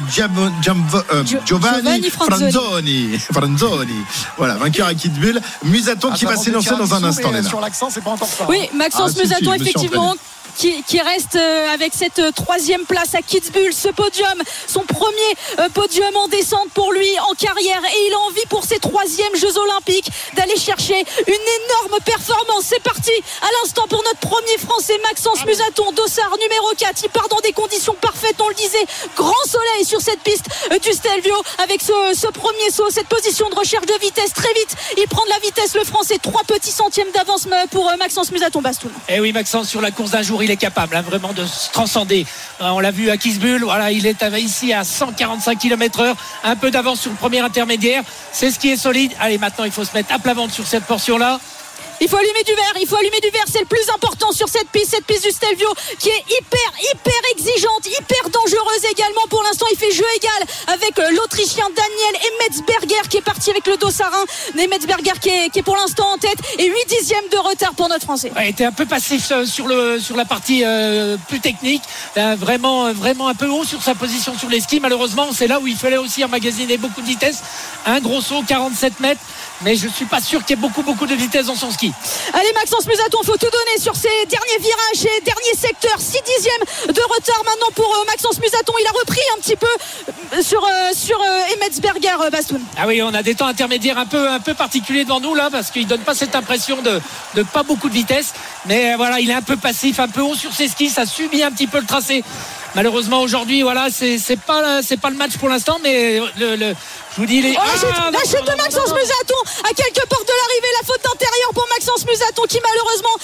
Giovanni Franzoni. Voilà, vainqueur à Kitzbühel. Musaton qui va s'élancer dans un instant. Sur l'accent, c'est pas encore ça. Oui, Maxence Musaton, effectivement, qui reste avec cette 3e place à Kitzbühel, ce podium, son premier podium en descente pour lui en carrière, et il a envie pour ses 3e Jeux Olympiques d'aller chercher une énorme performance. C'est parti à l'instant pour notre premier Français, Maxence Musaton, dossard numéro 4. Il part dans des conditions parfaites, on le disait, grand soleil sur cette piste du Stelvio, avec ce premier saut, cette position de recherche de vitesse très vite. Il prend de la vitesse, le Français, 3 petits centièmes d'avance pour Maxence Musaton, Bastoun. Et oui, Maxence, sur la course d'un jour, il est capable vraiment de se transcender. On l'a vu à Kitzbühel, voilà, il est ici à 145 km/h, un peu d'avance sur le premier intermédiaire. C'est ce qui est solide. Allez, maintenant il faut se mettre à plat ventre sur cette portion-là. Il faut allumer du verre, c'est le plus important sur cette piste du Stelvio, qui est hyper exigeante, hyper dangereuse également. Pour l'instant, il fait jeu égal avec l'Autrichien Daniel Emmetsberger, qui est parti avec le Dossarin. Emmetsberger qui est pour l'instant en tête, et 8 dixièmes de retard pour notre Français. Il était un peu passif sur la partie plus technique, vraiment un peu haut sur sa position sur les skis. Malheureusement, c'est là où il fallait aussi emmagasiner beaucoup de vitesse. Un gros saut, 47 mètres, mais je ne suis pas sûr qu'il y ait beaucoup de vitesse dans son ski. Allez, Maxence Musaton, il faut tout donner sur ces derniers virages, ces derniers secteurs. 6 dixièmes de retard maintenant pour Maxence Musaton. Il a repris un petit peu sur Emmetsberger, Bastoun. Ah oui, on a des temps intermédiaires un peu particuliers devant nous là, parce qu'il ne donne pas cette impression de pas beaucoup de vitesse. Mais voilà, il est un peu passif, un peu haut sur ses skis. Ça subit un petit peu le tracé malheureusement aujourd'hui, voilà, c'est pas le match pour l'instant, mais je vous dis la chute de Maxence Musaton à quelques portes de l'arrivée, la faute d'intérieur pour Maxence Musaton qui malheureusement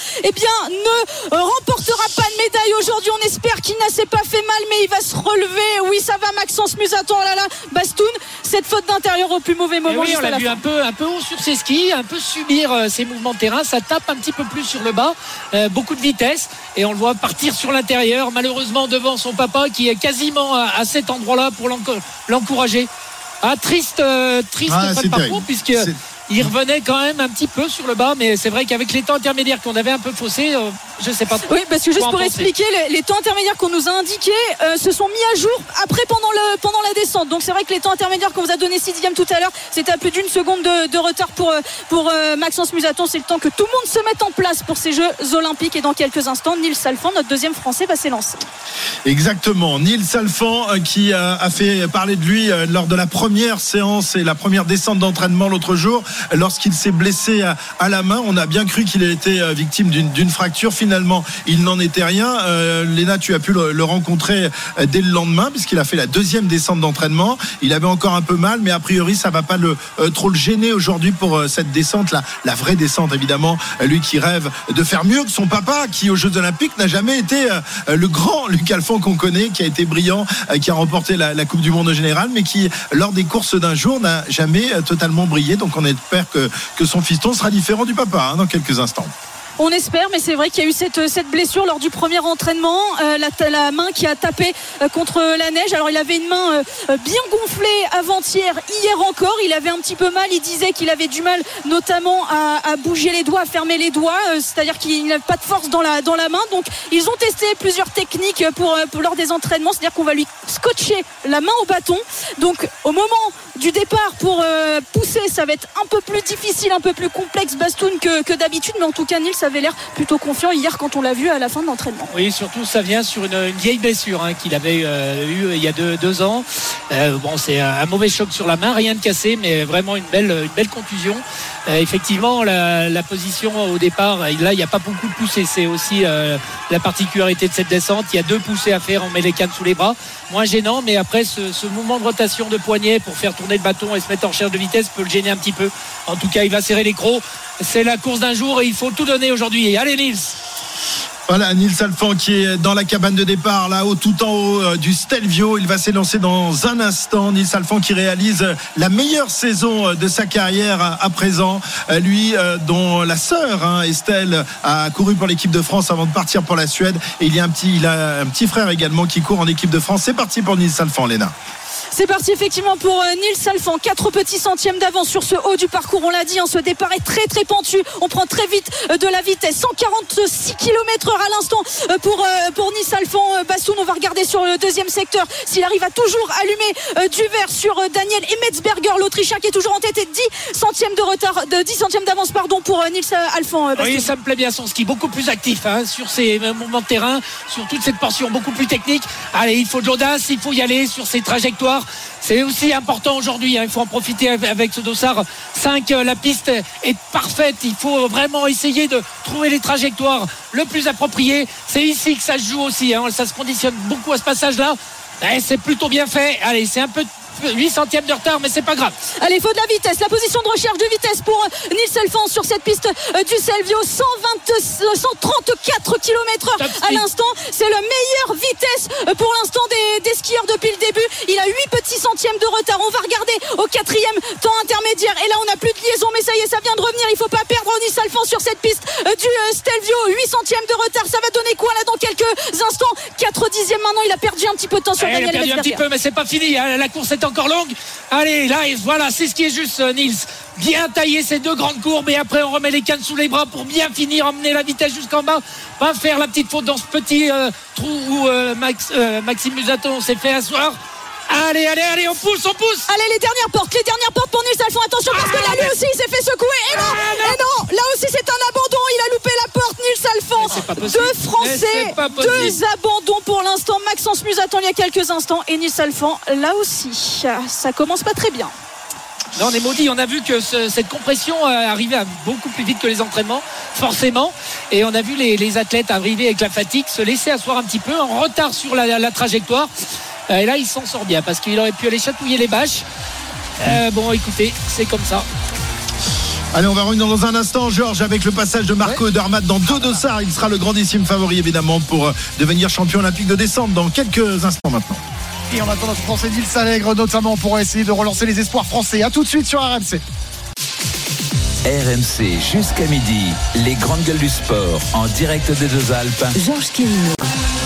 ne remportera pas de médaille aujourd'hui. On espère qu'il ne s'est pas fait mal, mais il va se relever. Oui, ça va Maxence Musaton. Oh là là, Bastoun, cette faute d'intérieur au plus mauvais moment. Oui, on l'a vu un peu haut sur ses skis, un peu subir ses mouvements de terrain. Ça tape un petit peu plus sur le bas, beaucoup de vitesse, et on le voit partir sur l'intérieur, malheureusement devant son papa qui est quasiment à cet endroit-là pour l'encourager. Triste fin de parcours, puisqu'il revenait quand même un petit peu sur le bas, mais c'est vrai qu'avec les temps intermédiaires qu'on avait un peu faussés, je ne sais pas trop. Oui, parce que juste pour expliquer, les temps intermédiaires qu'on nous a indiqués se sont mis à jour après pendant la descente. Donc c'est vrai que les temps intermédiaires qu'on vous a donné 6e tout à l'heure, c'était à plus d'une seconde de retard pour Maxence Musaton. C'est le temps que tout le monde se mette en place pour ces Jeux Olympiques. Et dans quelques instants, Nils Alphand, notre deuxième Français, va s'élancer. Exactement, Nils Alphand qui a fait parler de lui lors de la première séance et la première descente d'entraînement l'autre jour, lorsqu'il s'est blessé à la main. On a bien cru qu'il était victime d'une fracture. Finalement, il n'en était rien. Léna, tu as pu le rencontrer dès le lendemain, puisqu'il a fait la deuxième descente d'entraînement. Il avait encore un peu mal, mais a priori ça va pas trop le gêner aujourd'hui pour cette descente, la vraie descente évidemment. Lui qui rêve de faire mieux que son papa, qui aux Jeux Olympiques n'a jamais été le grand Luc Alphand qu'on connaît, qui a été brillant, qui a remporté la Coupe du Monde en général, mais qui lors des courses d'un jour n'a jamais totalement brillé. Donc on espère que son fiston sera différent du papa dans quelques instants. On espère, mais c'est vrai qu'il y a eu cette blessure lors du premier entraînement, la main qui a tapé contre la neige. Alors il avait une main bien gonflée avant-hier, hier encore. Il avait un petit peu mal, il disait qu'il avait du mal notamment à bouger les doigts, à fermer les doigts, c'est-à-dire qu'il n'avait pas de force dans la main. Donc ils ont testé plusieurs techniques pour lors des entraînements, c'est-à-dire qu'on va lui scotcher la main au bâton. Donc au moment du départ pour pousser, ça va être un peu plus difficile, un peu plus complexe Bastoun que d'habitude, mais en tout cas Nils avait l'air plutôt confiant hier quand on l'a vu à la fin de l'entraînement. Oui, surtout ça vient sur une vieille blessure qu'il avait eu il y a 2 ans. C'est un mauvais choc sur la main, rien de cassé, mais vraiment une belle contusion. Effectivement, la position au départ, là il n'y a pas beaucoup de poussées, c'est aussi la particularité de cette descente. Il y a 2 poussées à faire, on met les cannes sous les bras, moins gênant, mais après ce mouvement de rotation de poignet pour faire tourner le bâton et se mettre en recherche de vitesse peut le gêner un petit peu. En tout cas, il va serrer les crocs. C'est la course d'un jour et il faut tout donner aujourd'hui. Allez Nils. Voilà, Nils Alphand qui est dans la cabane de départ, là-haut, tout en haut du Stelvio. Il va s'élancer dans un instant. Nils Alphand qui réalise la meilleure saison de sa carrière à présent. Lui, dont la sœur, Estelle, a couru pour l'équipe de France avant de partir pour la Suède. Et il a un petit frère également qui court en équipe de France. C'est parti pour Nils Alphand, Léna. C'est parti effectivement pour Nils Alphand, 4 petits centièmes d'avance sur ce haut du parcours. On l'a dit, ce départ est très très pentu. On prend très vite de la vitesse, 146 km/h à l'instant pour Nils Alphand. Bastoun, on va regarder sur le deuxième secteur s'il arrive à toujours allumer du vert sur Daniel Emmetsberger, l'Autrichien qui est toujours en tête, et 10 centièmes de retard, de 10 centièmes d'avance pour Nils Alphand. Oui, ça me plaît bien son ski, beaucoup plus actif sur ses mouvements de terrain, sur toute cette portion beaucoup plus technique. Allez, il faut de l'audace, il faut y aller sur ses trajectoires. C'est aussi important aujourd'hui, il faut en profiter avec ce dossard 5. La piste est parfaite, il faut vraiment essayer de trouver les trajectoires le plus appropriées. C'est ici que ça se joue aussi, ça se conditionne beaucoup à ce passage là. C'est plutôt bien fait. Allez, c'est un peu 8 centièmes de retard, mais c'est pas grave. Allez, il faut de la vitesse, la position de recherche de vitesse pour Nils Alphand sur cette piste du Stelvio, 134 km/h à l'instant. C'est la meilleure vitesse pour l'instant des skieurs depuis le début. Il a 8 petits centièmes de retard. On va regarder au 4e temps intermédiaire, et là on n'a plus de liaison, mais ça y est, ça vient de revenir. Il faut pas perdre Nils Alphand sur cette piste du Stelvio. 8 centièmes de retard, ça va donner quoi là dans quelques instants? 4 dixièmes maintenant. Il a perdu un petit peu de temps sur Daniel Emmetsberger. Il a perdu un petit peu, mais c'est pas fini, la course est encore longue. Allez, là, voilà, c'est ce qui est juste, Nils. Bien tailler ces 2 grandes courbes, et après on remet les cannes sous les bras pour bien finir, emmener la vitesse jusqu'en bas, pas faire la petite faute dans ce petit trou où Maxime Musaton s'est fait asseoir. Allez, on pousse. Allez, les dernières portes pour Nils Alphand. Attention, parce que là, lui aussi, il s'est fait secouer. Et non, là aussi, c'est un abandon. Il a loupé la porte, Nils Alphand. 2 Français, 2 abandons pour l'instant. Maxence Musaton il y a quelques instants, et Nils Alphand là aussi. Ça commence pas très bien. Non, on est maudit. On a vu que cette compression arrivait beaucoup plus vite que les entraînements, forcément. Et on a vu les athlètes arriver avec la fatigue, se laisser asseoir un petit peu, en retard sur la trajectoire. Et là, il s'en sort bien parce qu'il aurait pu aller chatouiller les bâches. Bon, écoutez, c'est comme ça. Allez, on va revenir dans un instant, Georges, avec le passage de Marco Odermatt dans deux dossards. Il sera le grandissime favori, évidemment, pour devenir champion olympique de descente dans quelques instants maintenant. Et on attend notre Français Nils Allègre, notamment pour essayer de relancer les espoirs français. A tout de suite sur RMC. RMC jusqu'à midi, les grandes gueules du sport en direct des Deux Alpes. Georges Kérino.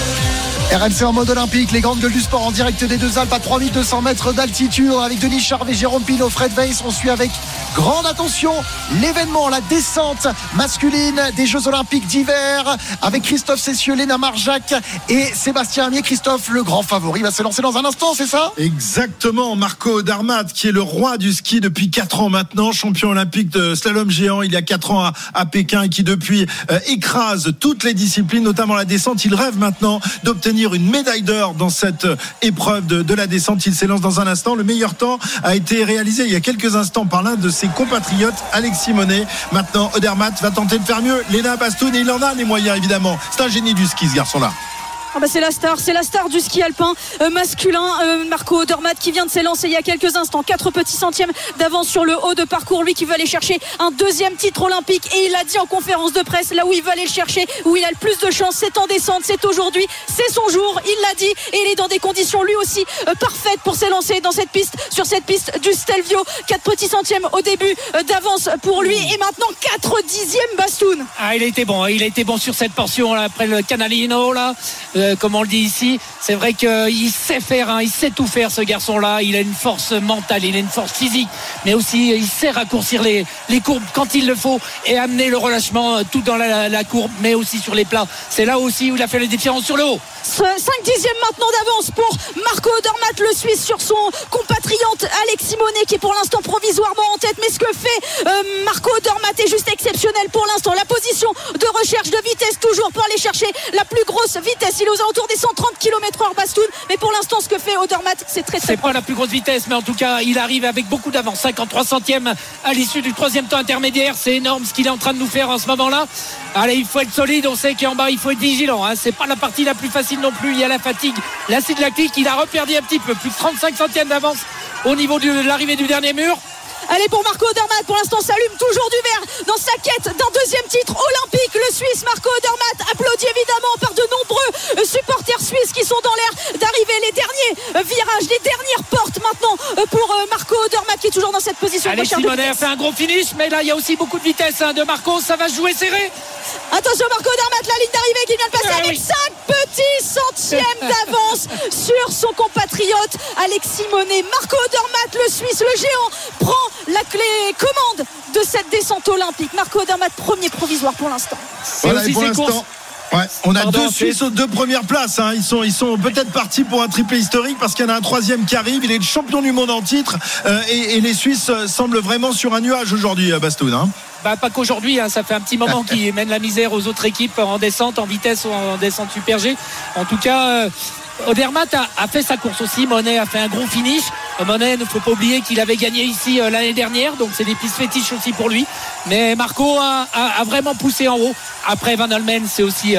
RMC en mode olympique, les grandes gueules du sport en direct des Deux Alpes à 3200 mètres d'altitude avec Denis Charvet, Jérôme Pinault, Fred Weiss. On suit avec grande attention l'événement, la descente masculine des Jeux Olympiques d'hiver avec Christophe Cessieux, Léna Marjac et Sébastien Amier. Christophe, le grand favori, va se lancer dans un instant, c'est ça ? Exactement, Marco Odermatt qui est le roi du ski depuis 4 ans maintenant, champion olympique de slalom géant il y a 4 ans à Pékin et qui depuis écrase toutes les disciplines, notamment la descente. Il rêve maintenant d'obtenir une médaille d'or dans cette épreuve de la descente. Il s'élance dans un instant. Le meilleur temps a été réalisé il y a quelques instants par l'un de ses compatriotes, Alexis Monet. Maintenant, Odermatt va tenter de faire mieux. Léna Bastoun, et il en a les moyens évidemment. C'est un génie du ski, ce garçon-là. C'est la star du ski alpin masculin, Marco Odermatt, qui vient de s'élancer il y a quelques instants. 4 petits centièmes d'avance sur le haut de parcours. Lui qui veut aller chercher un deuxième titre olympique, et il l'a dit en conférence de presse, là où il veut aller le chercher, où il a le plus de chance, c'est en descente, c'est aujourd'hui, c'est son jour, il l'a dit, et il est dans des conditions lui aussi parfaites pour s'élancer dans cette piste, sur cette piste du Stelvio. 4 petits centièmes au début d'avance pour lui, et maintenant 4 dixièmes Bastoun. Il a été bon sur cette portion là, après le Canalino là. Comme on le dit ici, c'est vrai qu'il sait faire, il sait tout faire, ce garçon-là. Il a une force mentale, il a une force physique, mais aussi il sait raccourcir les courbes quand il le faut et amener le relâchement tout dans la courbe, mais aussi sur les plats. C'est là aussi où il a fait la différence sur le haut. 5 dixièmes maintenant d'avance pour Marco Odermatt, le Suisse, sur son compatriote Alexis Monet, qui est pour l'instant provisoirement en tête. Mais ce que fait Marco Odermatt est juste exceptionnel pour l'instant. La position de recherche de vitesse toujours pour aller chercher la plus grosse vitesse. Il est aux alentours des 130 km/h Bastoun, mais pour l'instant ce que fait Odermatt, c'est très c'est pas la plus grosse vitesse, mais en tout cas il arrive avec beaucoup d'avance. 53 centièmes à l'issue du 3e temps intermédiaire. C'est énorme ce qu'il est en train de nous faire en ce moment là. Allez, il faut être solide, on sait qu'en bas il faut être vigilant, c'est pas la partie la plus facile non plus. Il y a la fatigue, l'acide lactique. Il a reperdu un petit peu, plus de 35 centièmes d'avance au niveau de l'arrivée du dernier mur. Allez, pour Marco Odermatt, pour l'instant s'allume toujours du vert dans sa quête d'un deuxième titre olympique. Le Suisse Marco Odermatt, applaudi évidemment par de nombreux supporters suisses qui sont dans l'air d'arriver. Les derniers virages, les dernières portes maintenant pour Marco Odermatt, qui est toujours dans cette position. Alexis Monet a fait un gros finish, mais là il y a aussi beaucoup de vitesse de Marco. Ça va jouer serré. Attention, Marco Odermatt, la ligne d'arrivée qui vient de passer avec 5 petits centièmes d'avance sur son compatriote Alexis Monet. Marco Odermatt, le Suisse, le géant, prend la clé commande de cette descente olympique. Marco Odermatt, premier provisoire pour l'instant. Voilà, pour l'instant. Ouais, on a deux Suisses aux 2 premières places. Ils sont peut-être partis pour un triplé historique parce qu'il y en a un 3e qui arrive. Il est le champion du monde en titre et les Suisses semblent vraiment sur un nuage aujourd'hui, Bastoun. Pas qu'aujourd'hui, ça fait un petit moment qu'ils mènent la misère aux autres équipes en descente, en vitesse ou en descente super G. En tout cas, Odermatt a fait sa course aussi. Monet a fait un gros finish. Monet, il ne faut pas oublier qu'il avait gagné ici l'année dernière, donc c'est des pistes fétiches aussi pour lui. Mais Marco a vraiment poussé en haut. Après Van Holmen, c'est aussi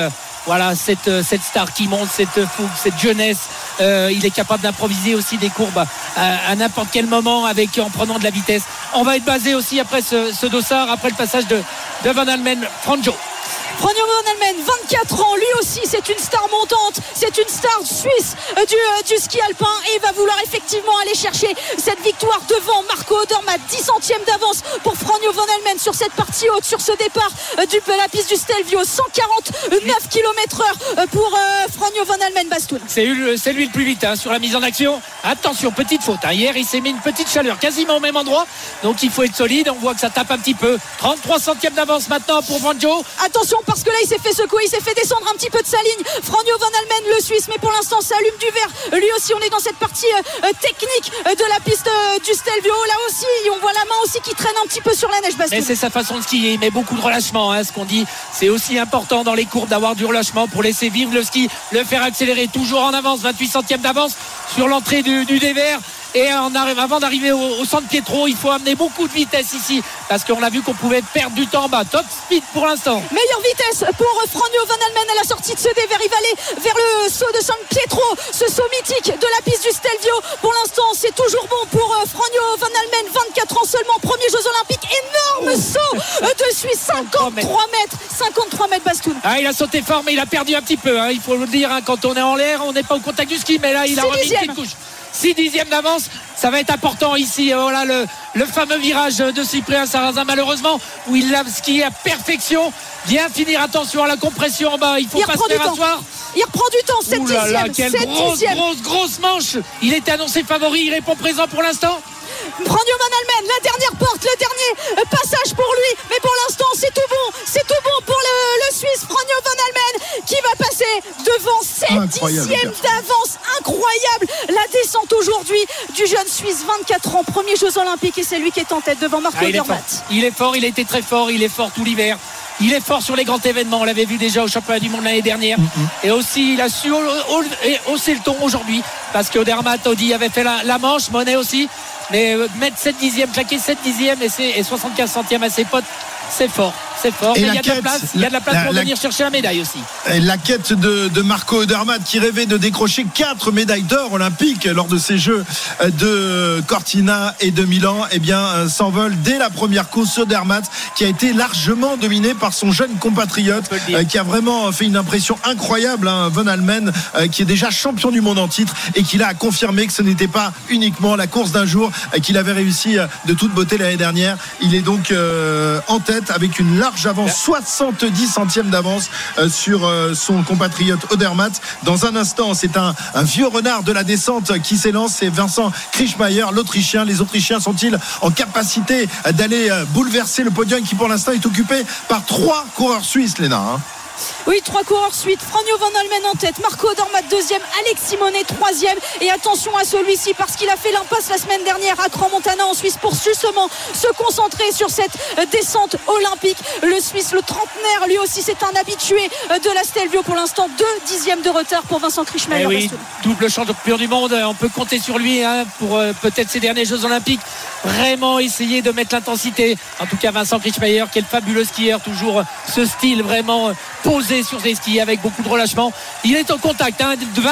cette star qui monte, cette fougue, cette jeunesse. Il est capable d'improviser aussi des courbes à n'importe quel moment en prenant de la vitesse. On va être basé aussi après ce dossard, après le passage de Van Holmen. Franjo Van Holmen, 24 ans, lui aussi c'est une star montante, c'est une star suisse du ski alpin, et il va vouloir effectivement aller chercher cette victoire devant Marco Odermatt. 10 centièmes d'avance pour Franjo Van Holmen sur cette partie haute, sur ce départ de la piste du Stelvio. 149 km/h pour Franjo Van Holmen. Bastoun, c'est lui le plus vite sur la mise en action. Attention, petite faute, hier il s'est mis une petite chaleur quasiment au même endroit, donc il faut être solide. On voit que ça tape un petit peu. 33 centièmes d'avance maintenant pour Franjo. Attention, parce que là il s'est fait secouer, il s'est fait descendre un petit peu de sa ligne, Franjo Van Holmen, le Suisse, mais pour l'instant s'allume du vert. Lui aussi, on est dans cette partie technique de la piste du Stelvio. Là aussi on voit la main aussi qui traîne un petit peu sur la neige. Mais c'est sa façon de skier, il met beaucoup de relâchement, ce qu'on dit, c'est aussi important dans les courbes d'avoir du relâchement pour laisser vivre le ski, le faire accélérer. Toujours en avance, 28 centièmes d'avance sur l'entrée du dévers. Et avant d'arriver au San Pietro, il faut amener beaucoup de vitesse ici parce qu'on a vu qu'on pouvait perdre du temps en bas. Top speed pour l'instant. Meilleure vitesse pour Franjo Van Almen à la sortie de ce dévers. Il va aller vers le saut de San Pietro, ce saut mythique de la piste du Stelvio. Pour l'instant, c'est toujours bon pour Franjo Van Almen, 24 ans seulement, premier Jeux Olympiques. Énorme saut de Suisse, 53 mètres Bastoun. Il a sauté fort, mais il a perdu un petit peu. Il faut le dire, quand on est en l'air, on n'est pas au contact du ski, mais là, il a remis une petite couche. 6 dixièmes d'avance, ça va être important ici. Voilà le fameux virage de Cyprien Sarrazin, malheureusement, où il l'a skié à perfection. Bien finir, attention à la compression en bas, il faut pas se faire asseoir. Il reprend du temps, 7 dixièmes. Quelle grosse manche. Il était annoncé favori, il répond présent pour l'instant. Franjo Van Almen, la dernière porte, le dernier passage pour lui, mais pour l'instant c'est tout bon pour le Suisse Franjo Van Almen qui va passer devant 7 dixièmes d'avance. Incroyable la descente aujourd'hui du jeune Suisse, 24 ans, premier Jeux Olympiques, et c'est lui qui est en tête devant Marco Odermatt. Il est fort, il a été très fort, il est fort tout l'hiver. Il est fort sur les grands événements, on l'avait vu déjà au championnat du monde l'année dernière. Et aussi il a su hausser le ton aujourd'hui parce qu'Odermatt, Audi avait fait la manche, Monet aussi. Mais mettre 7 dixièmes, claquer 7 dixièmes et 75 centièmes à ses potes, c'est fort. Mais il y a de la place pour venir chercher la médaille aussi. Et la quête de Marco Odermatt qui rêvait de décrocher 4 médailles d'or olympiques lors de ces Jeux de Cortina et de Milan, s'envole dès la première course. Odermatt qui a été largement dominé par son jeune compatriote qui a vraiment fait une impression incroyable, Van Almen, qui est déjà champion du monde en titre et qui a confirmé que ce n'était pas uniquement la course d'un jour qu'il avait réussi de toute beauté l'année dernière. Il est donc en tête avec une large avance, 70 centièmes d'avance sur son compatriote Odermatt. Dans un instant, c'est un vieux renard de la descente qui s'élance, c'est Vincent Kriechmayr, l'Autrichien. Les Autrichiens sont-ils en capacité d'aller bouleverser le podium qui pour l'instant est occupé par 3 coureurs suisses, Léna, Oui, 3 coureurs suite. Franjo Van Almen en tête, Marco Odermatt deuxième, Alex Simonet troisième. Et attention à celui-ci parce qu'il a fait l'impasse la semaine dernière à Crans-Montana en Suisse pour justement se concentrer sur cette descente olympique. Le Suisse, le trentenaire, lui aussi c'est un habitué de la Stelvio. Pour l'instant 2 dixièmes de retard pour Vincent Kriechmayr. Oui, double champion du monde, on peut compter sur lui pour peut-être ses derniers Jeux Olympiques. Vraiment essayer de mettre l'intensité. En tout cas Vincent Kriechmayr, quel fabuleux skieur, toujours ce style vraiment posé sur ses skis avec beaucoup de relâchement. Il est en contact,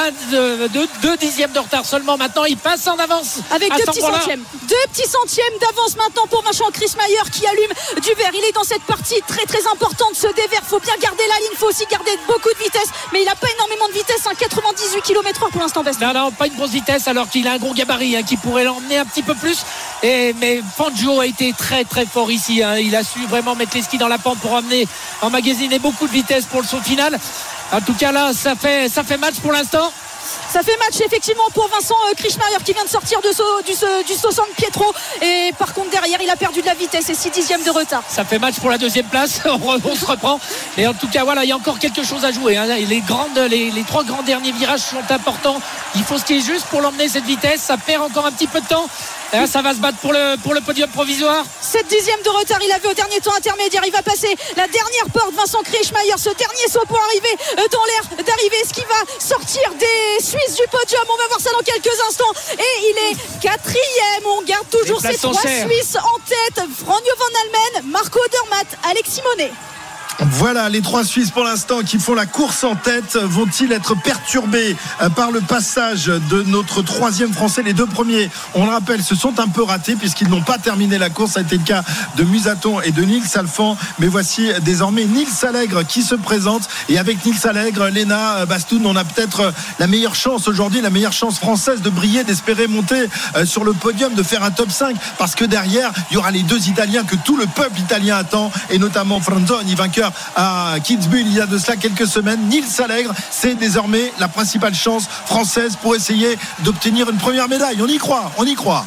2 dixièmes de retard seulement. Maintenant il passe en avance avec 2 petits centièmes. 2 petits centièmes d'avance maintenant pour Vincent Kriechmayr qui allume du vert. Il est dans cette partie très très importante, ce dévers. Il faut bien garder la ligne, il faut aussi garder beaucoup de vitesse, mais il n'a pas énormément de vitesse, 98 km/h pour l'instant. Non, pas une grosse vitesse alors qu'il a un gros gabarit qui pourrait l'emmener un petit peu plus. Mais Franjo a été très très fort ici, il a su vraiment mettre les skis dans la pente pour emmagasiner beaucoup de vitesse pour le saut final. En tout cas là ça fait match pour l'instant. Ça fait match effectivement pour Vincent Kriechmayr qui vient de sortir du saut San Pietro, et par contre derrière il a perdu de la vitesse et 6 dixièmes de retard. Ça fait match pour la deuxième place. On se reprend, et en tout cas voilà, il y a encore quelque chose à jouer, les 3 grands derniers virages sont importants. Il faut skier juste pour l'emmener cette vitesse. Ça perd encore un petit peu de temps. Là, ça va se battre pour le podium provisoire. 7 dixièmes de retard il avait au dernier temps intermédiaire. Il va passer la dernière porte, Vincent Kriechmayr, ce dernier saut pour arriver dans l'air d'arrivée. Est-ce qu'il va sortir des Suisses du podium? On va voir ça dans quelques instants. Et il est 4e. On garde toujours ces 3 Suisses en tête: Franjo Van Almen, Marco Odermatt, Alex Simonet. Voilà les 3 Suisses pour l'instant qui font la course en tête. Vont-ils être perturbés par le passage de notre 3e Français? Les 2 premiers, on le rappelle, se sont un peu ratés puisqu'ils n'ont pas terminé la course. Ça a été le cas de Musaton et de Nils Alphand. Mais voici désormais Nils Allègre qui se présente. Et avec Nils Allègre, Léna Bastoun, on a peut-être la meilleure chance aujourd'hui, la meilleure chance française de briller, d'espérer monter sur le podium, de faire un top 5. Parce que derrière, il y aura les 2 Italiens que tout le peuple italien attend, et notamment Franzoni, vainqueur à Kitzbühel il y a de cela quelques semaines. Nils Allègre, c'est désormais la principale chance française pour essayer d'obtenir une première médaille. On y croit. On y croit,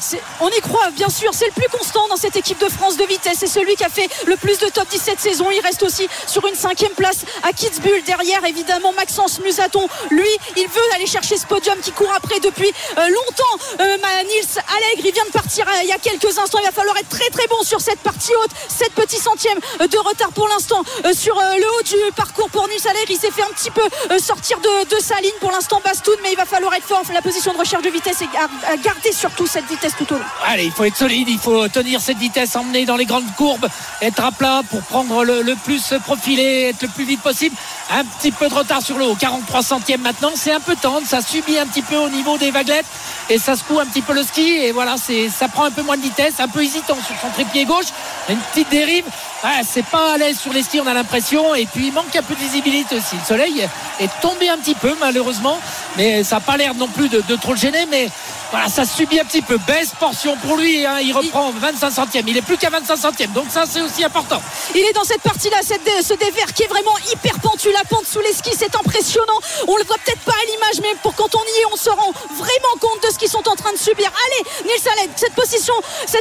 bien sûr. C'est le plus constant dans cette équipe de France de vitesse. C'est celui qui a fait le plus de top 10 cette saison. Il reste aussi sur une 5e place à Kitzbühel. Derrière, évidemment, Maxence Musaton. Lui, il veut aller chercher ce podium qui court après depuis longtemps. Nils Allègre, il vient de partir il y a quelques instants. Il va falloir être très très bon sur cette partie haute. 7 petits centièmes de retard pour l'instant sur le haut du parcours pour Nils Allègre. Il s'est fait un petit peu sortir de sa ligne pour l'instant, Bastoun, mais il va falloir être fort. La position de recherche de vitesse et garder surtout cette vitesse tout au long. Allez, il faut être solide, il faut tenir cette vitesse, emmener dans les grandes courbes, être à plat pour prendre le plus profilé, être le plus vite possible. Un petit peu de retard sur le haut, 43 centièmes maintenant, c'est un peu tendre, ça subit un petit peu au niveau des vaguelettes et ça secoue un petit peu le ski et voilà, ça prend un peu moins de vitesse, un peu hésitant sur son trépied gauche, une petite dérive. C'est pas à l'aise sur les skis, on a l'impression, et puis il manque un peu de visibilité aussi. Le soleil est tombé un petit peu malheureusement, mais ça n'a pas l'air non plus de trop le gêner, mais voilà, ça subit un petit peu. Baisse portion pour lui, il reprend 25 centièmes, il est plus qu'à 25 centièmes, donc ça c'est aussi important. Il est dans cette partie-là, ce dévers qui est vraiment hyper pentu, la pente sous les skis, c'est impressionnant. On le voit peut-être pas à l'image, mais pour quand on y est, on se rend vraiment compte de ce qu'ils sont en train de subir. Allez, Nils Allègre, cette position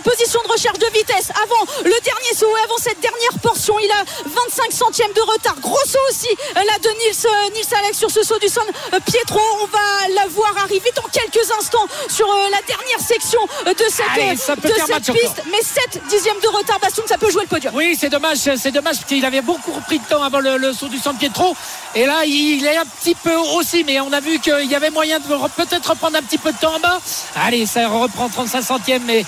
de recherche de vitesse avant le dernier saut et avant cette dernière portion, il a 25 centièmes de retard. Gros saut aussi là de Nils Allègre sur ce saut du San Pietro. On va la voir arriver dans quelques instants sur la dernière section de cette piste, mais 7 dixièmes de retard, Bastoun, ça peut jouer le podium. Oui, c'est dommage parce qu'il avait beaucoup repris de temps avant le saut du San Pietro, et là il est un petit peu aussi, mais on a vu qu'il y avait moyen de peut-être reprendre un petit peu de temps en bas. Allez, ça reprend 35 centièmes, mais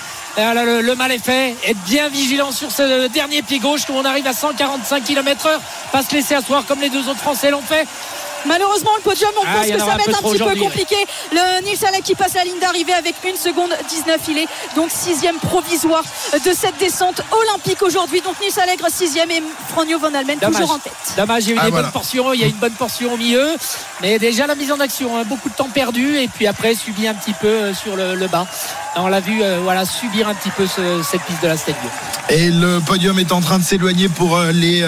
le mal est fait. Être bien vigilant sur ce dernier pied gauche où on arrive à 145 km/h, pas se laisser asseoir comme les deux autres Français l'ont fait. Malheureusement, le podium, on pense que ça va être un petit peu compliqué. Le Nils Allègre qui passe la ligne d'arrivée avec 1 seconde 19. Il est donc 6e provisoire de cette descente olympique aujourd'hui. Donc Nils Allègre 6e et Franjo Van Almen toujours en tête. Dommage, il y a eu bonnes portions. Il y a une bonne portion au milieu, mais déjà la mise en action, beaucoup de temps perdu, et puis après subi un petit peu sur le bas. On l'a vu subir un petit peu cette piste de la Stelvio. Et le podium est en train de s'éloigner pour les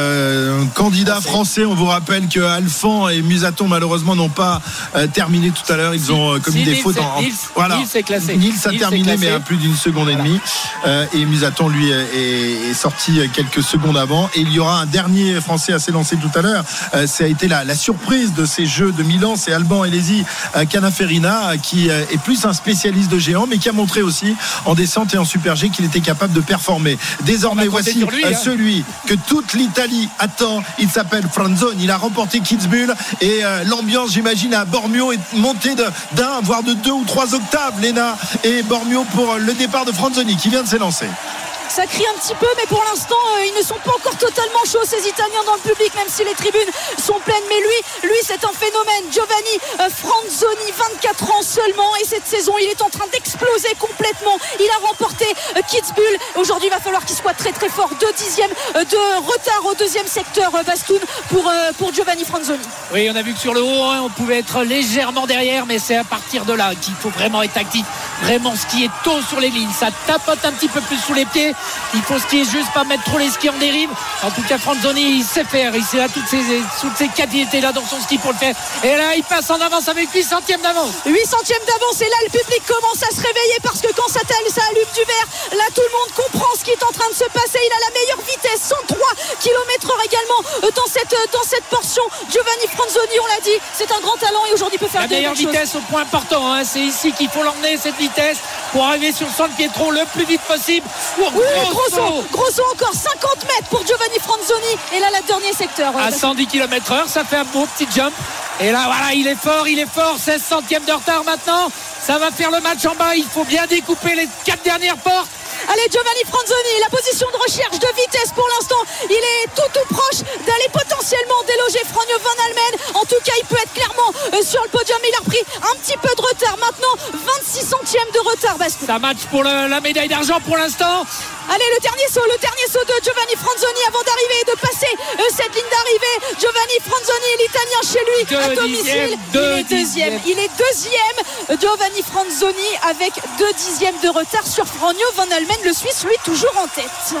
candidats français. On vous rappelle que Alphand et Musaton malheureusement n'ont pas terminé tout à l'heure. Ils ont commis des fautes. Nils est classé. Nils a terminé, mais à plus d'une seconde et demie. Et Musaton lui est sorti quelques secondes avant. Et il y aura un dernier Français à s'élancer tout à l'heure. Ça a été la surprise de ces Jeux de Milan. C'est Alban Elezi Canaferina qui est plus un spécialiste de géant, mais qui a montré aussi en descente et en super G qu'il était capable de performer. Désormais, voici celui que toute l'Italie attend. Il s'appelle Franzoni. Il a remporté Kitzbühel et l'ambiance, j'imagine, à Bormio est montée d'un, voire de 2 ou 3 octaves. Léna et Bormio pour le départ de Franzoni qui vient de s'élancer. Ça crie un petit peu, mais pour l'instant ils ne sont pas encore totalement chauds, ces Italiens, dans le public, même si les tribunes sont pleines. Mais lui c'est un phénomène. Giovanni Franzoni, 24 ans seulement, et cette saison il est en train d'exploser complètement. Il a remporté Kitzbühel. Aujourd'hui il va falloir qu'il soit très très fort. 2 dixièmes de retard au deuxième secteur, Bastoun, pour Giovanni Franzoni. Oui, on a vu que sur le haut on pouvait être légèrement derrière, mais c'est à partir de là qu'il faut vraiment être actif, vraiment skier tôt sur les lignes. Ça tapote un petit peu plus sous les pieds. Il faut skier juste, pas mettre trop les skis en dérive. En tout cas, Franzoni, il sait faire. Il a toutes ses qualités là dans son ski pour le faire. Et là, il passe en avance avec 8 centièmes d'avance. 8 centièmes d'avance. Et là, le public commence à se réveiller, parce que quand ça allume du vert, là, tout le monde comprend ce qui est en train de se passer. Il a la meilleure vitesse, 103 km/h également dans cette portion. Giovanni Franzoni, on l'a dit, c'est un grand talent, et aujourd'hui il peut faire la meilleure vitesse au point important. C'est ici qu'il faut l'emmener, cette vitesse, pour arriver sur San Pietro le plus vite possible. Gros saut encore, 50 mètres pour Giovanni Franzoni. Et là, le dernier secteur. À 110 km/h, ça fait un beau petit jump. Et là, voilà, il est fort. 16 centièmes de retard maintenant. Ça va faire le match en bas. Il faut bien découper les 4 dernières portes. Allez, Giovanni Franzoni, la position de recherche de vitesse pour l'instant, il est tout proche d'aller potentiellement déloger Franjo Van Almen. En tout cas, il peut être clairement sur le podium. Il a repris un petit peu de retard maintenant, 26 centièmes de retard, Bastoun. Ça match pour la médaille d'argent pour l'instant. Allez, le dernier saut de Giovanni Franzoni avant d'arriver et de passer cette ligne d'arrivée. Giovanni Franzoni, l'Italien chez lui à domicile. Il est deuxième. Giovanni Franzoni avec 2 dixièmes de retard sur Franjo Van Almen, le Suisse, lui, toujours en tête.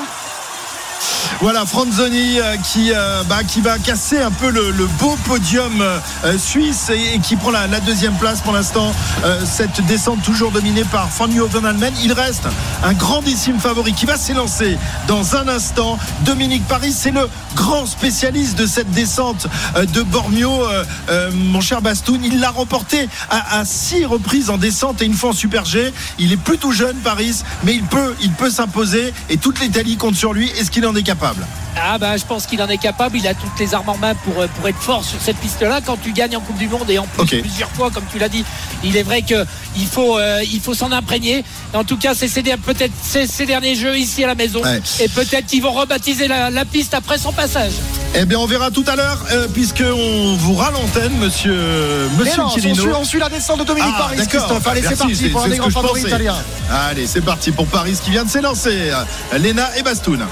Voilà, Franzoni qui va casser un peu le beau podium suisse et qui prend la deuxième place pour l'instant. Cette descente toujours dominée par Franjo Van Almen. Il reste un grandissime favori qui va s'élancer dans un instant. Dominique Paris, c'est le grand spécialiste de cette descente de Bormio. Mon cher Bastoun, il l'a remporté à 6 reprises en descente et une fois en Super G. Il est plutôt jeune, Paris, mais il peut s'imposer, et toute l'Italie compte sur lui. Est-ce qu'il en est capable? capable. Ah bah je pense qu'il en est capable, il a toutes les armes en main pour être fort sur cette piste-là. Quand tu gagnes en Coupe du Monde et en plus plusieurs fois, comme tu l'as dit, il est vrai qu'il faut s'en imprégner. En tout cas, c'est peut-être ces derniers jeux ici à la maison, et peut-être qu'ils vont rebaptiser la piste après son passage. Eh bien, on verra tout à l'heure, puisqu'on vous rend l'antenne, monsieur Chilino. On suit la descente de Dominique Paris, Christophe. Allez, c'est parti pour un des grands favoris italiens. Allez, c'est parti pour Paris qui vient de s'élancer. Léna et Bastoun.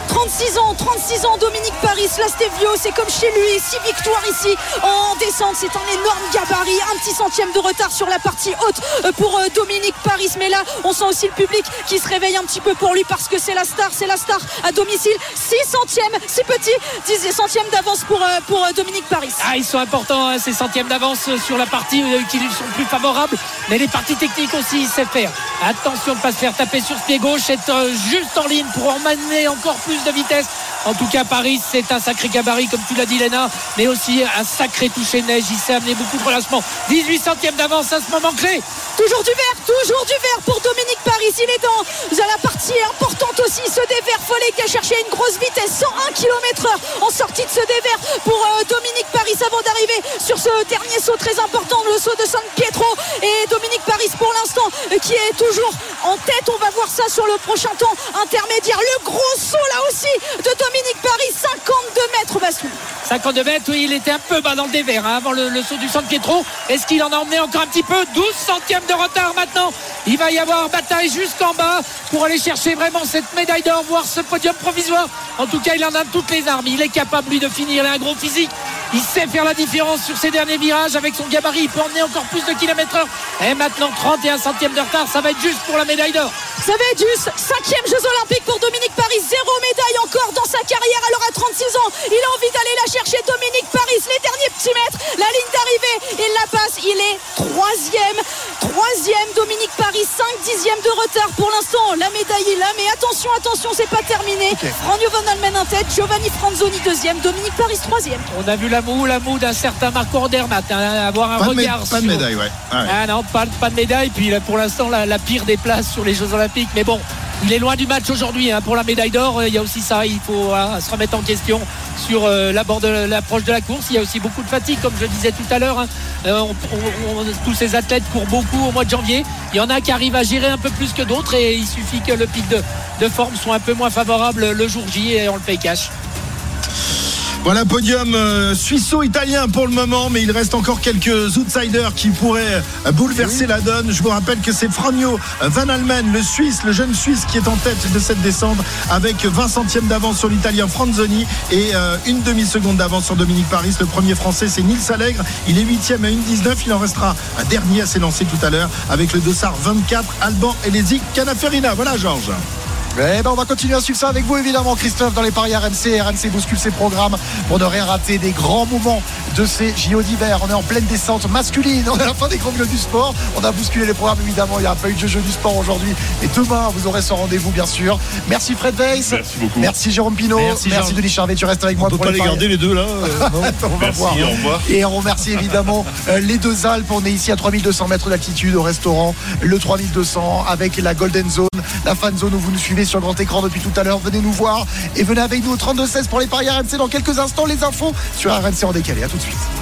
36 ans, Dominique Paris, Lastelvio, c'est comme chez lui, 6 victoires ici en descente, c'est un énorme gabarit, un petit centième de retard sur la partie haute pour Dominique Paris, mais là on sent aussi le public qui se réveille un petit peu pour lui parce que c'est la star à domicile, 6 centièmes, c'est petit, 10 centièmes d'avance pour Dominique Paris. Ah, ils sont importants, hein, ces centièmes d'avance sur la partie qui lui sont plus favorables, mais les parties techniques aussi il sait faire. Attention de ne pas se faire taper sur ce pied gauche, être juste en ligne pour emmener encore plus de vitesse. En tout cas, Paris, c'est un sacré gabarit, comme tu l'as dit, Léna, mais aussi un sacré toucher neige. Il s'est amené beaucoup de relâchement. 18 centièmes d'avance à ce moment clé. Toujours du vert pour Dominique Paris. Il est dans la partie importante aussi. Ce dévers Follet qui a cherché une grosse vitesse, 101 km/h en sortie de ce dévers pour Dominique Paris avant d'arriver sur ce dernier saut très important, le saut de San Pietro. Et Dominique Paris pour l'instant qui est toujours en tête. On va voir ça sur le prochain temps intermédiaire. Le gros saut là aussi de Dominique Paris, 52 mètres, Bastou. 52 mètres, oui, il était un peu bas dans le dévers avant le saut du San Pietro. Est-ce qu'il en a emmené encore un petit peu? 12 centièmes de retard maintenant. Il va y avoir bataille jusqu'en bas pour aller chercher vraiment cette médaille d'or, voire ce podium provisoire. En tout cas, il en a toutes les armes. Il est capable, lui, de finir. Il a un gros physique. Il sait faire la différence sur ses derniers virages avec son gabarit. Il peut emmener encore plus de kilomètres/heure. Et maintenant, 31 centièmes de retard. Ça va être juste pour la médaille d'or. Ça va être juste. 5e Jeux Olympiques pour Dominique Paris. 0 médaille encore dans sa carrière. Alors à 36 ans, il a envie d'aller la chercher. Dominique Paris, les derniers petits mètres. La ligne d'arrivée, il la passe. Il est 3e. Dominique Paris, 5/10 de retard pour l'instant. La médaille est là. Mais attention, c'est pas terminé. Franjo Van Almen en tête. Giovanni Franzoni 2e. Dominique Paris 3e. On a vu la moue d'un certain Marco Andermatt, avoir un regard pas de médaille, ouais. Ah non, pas de médaille. Puis là, pour l'instant, la pire des places sur les Jeux Olympiques. Mais bon, il est loin du match aujourd'hui, hein, pour la médaille d'or. Il y a aussi ça, il faut se remettre en question sur l'approche de la course. Il y a aussi beaucoup de fatigue, comme je disais tout à l'heure, hein. Tous ces athlètes courent beaucoup au mois de janvier. Il y en a qui arrivent à gérer un peu plus que d'autres, et il suffit que le pic de forme soit un peu moins favorable le jour J, et on le paye cash. Voilà, podium suisse-italien pour le moment, mais il reste encore quelques outsiders qui pourraient bouleverser la donne. Je vous rappelle que c'est Franjo Van Almen, le jeune Suisse, qui est en tête de cette descente avec 20 centièmes d'avance sur l'Italien Franzoni et une demi-seconde d'avance sur Dominique Paris. Le premier Français, c'est Nils Allègre. Il est 8e à 1,19. Il en restera un dernier à s'élancer tout à l'heure avec le dossard 24, Alban Elezi Canaferina. Voilà, Georges. Eh ben on va continuer à suivre ça avec vous évidemment, Christophe, dans les paris RMC. RMC bouscule ses programmes pour ne rien rater des grands moments de ces JO d'hiver. On est en pleine descente masculine, on est à la fin des grands gueules du sport. On a bousculé les programmes évidemment, il n'y a pas eu de jeu du sport aujourd'hui, et demain vous aurez ce rendez-vous bien sûr. Merci Fred Weiss, merci beaucoup. Merci Jérôme Pinault, merci Denis Charvet, tu restes avec moi. On peut pas les garder les deux là. On va merci, voir. au revoir. Et on remercie évidemment les deux Alpes. On est ici à 3200 mètres d'altitude au restaurant le 3200 avec la Golden Zone, la fan zone où vous nous suivez sur le grand écran depuis tout à l'heure. Venez nous voir et venez avec nous au 32-16 pour les paris RMC. Dans quelques instants, les infos sur RMC en décalé. À tout de suite.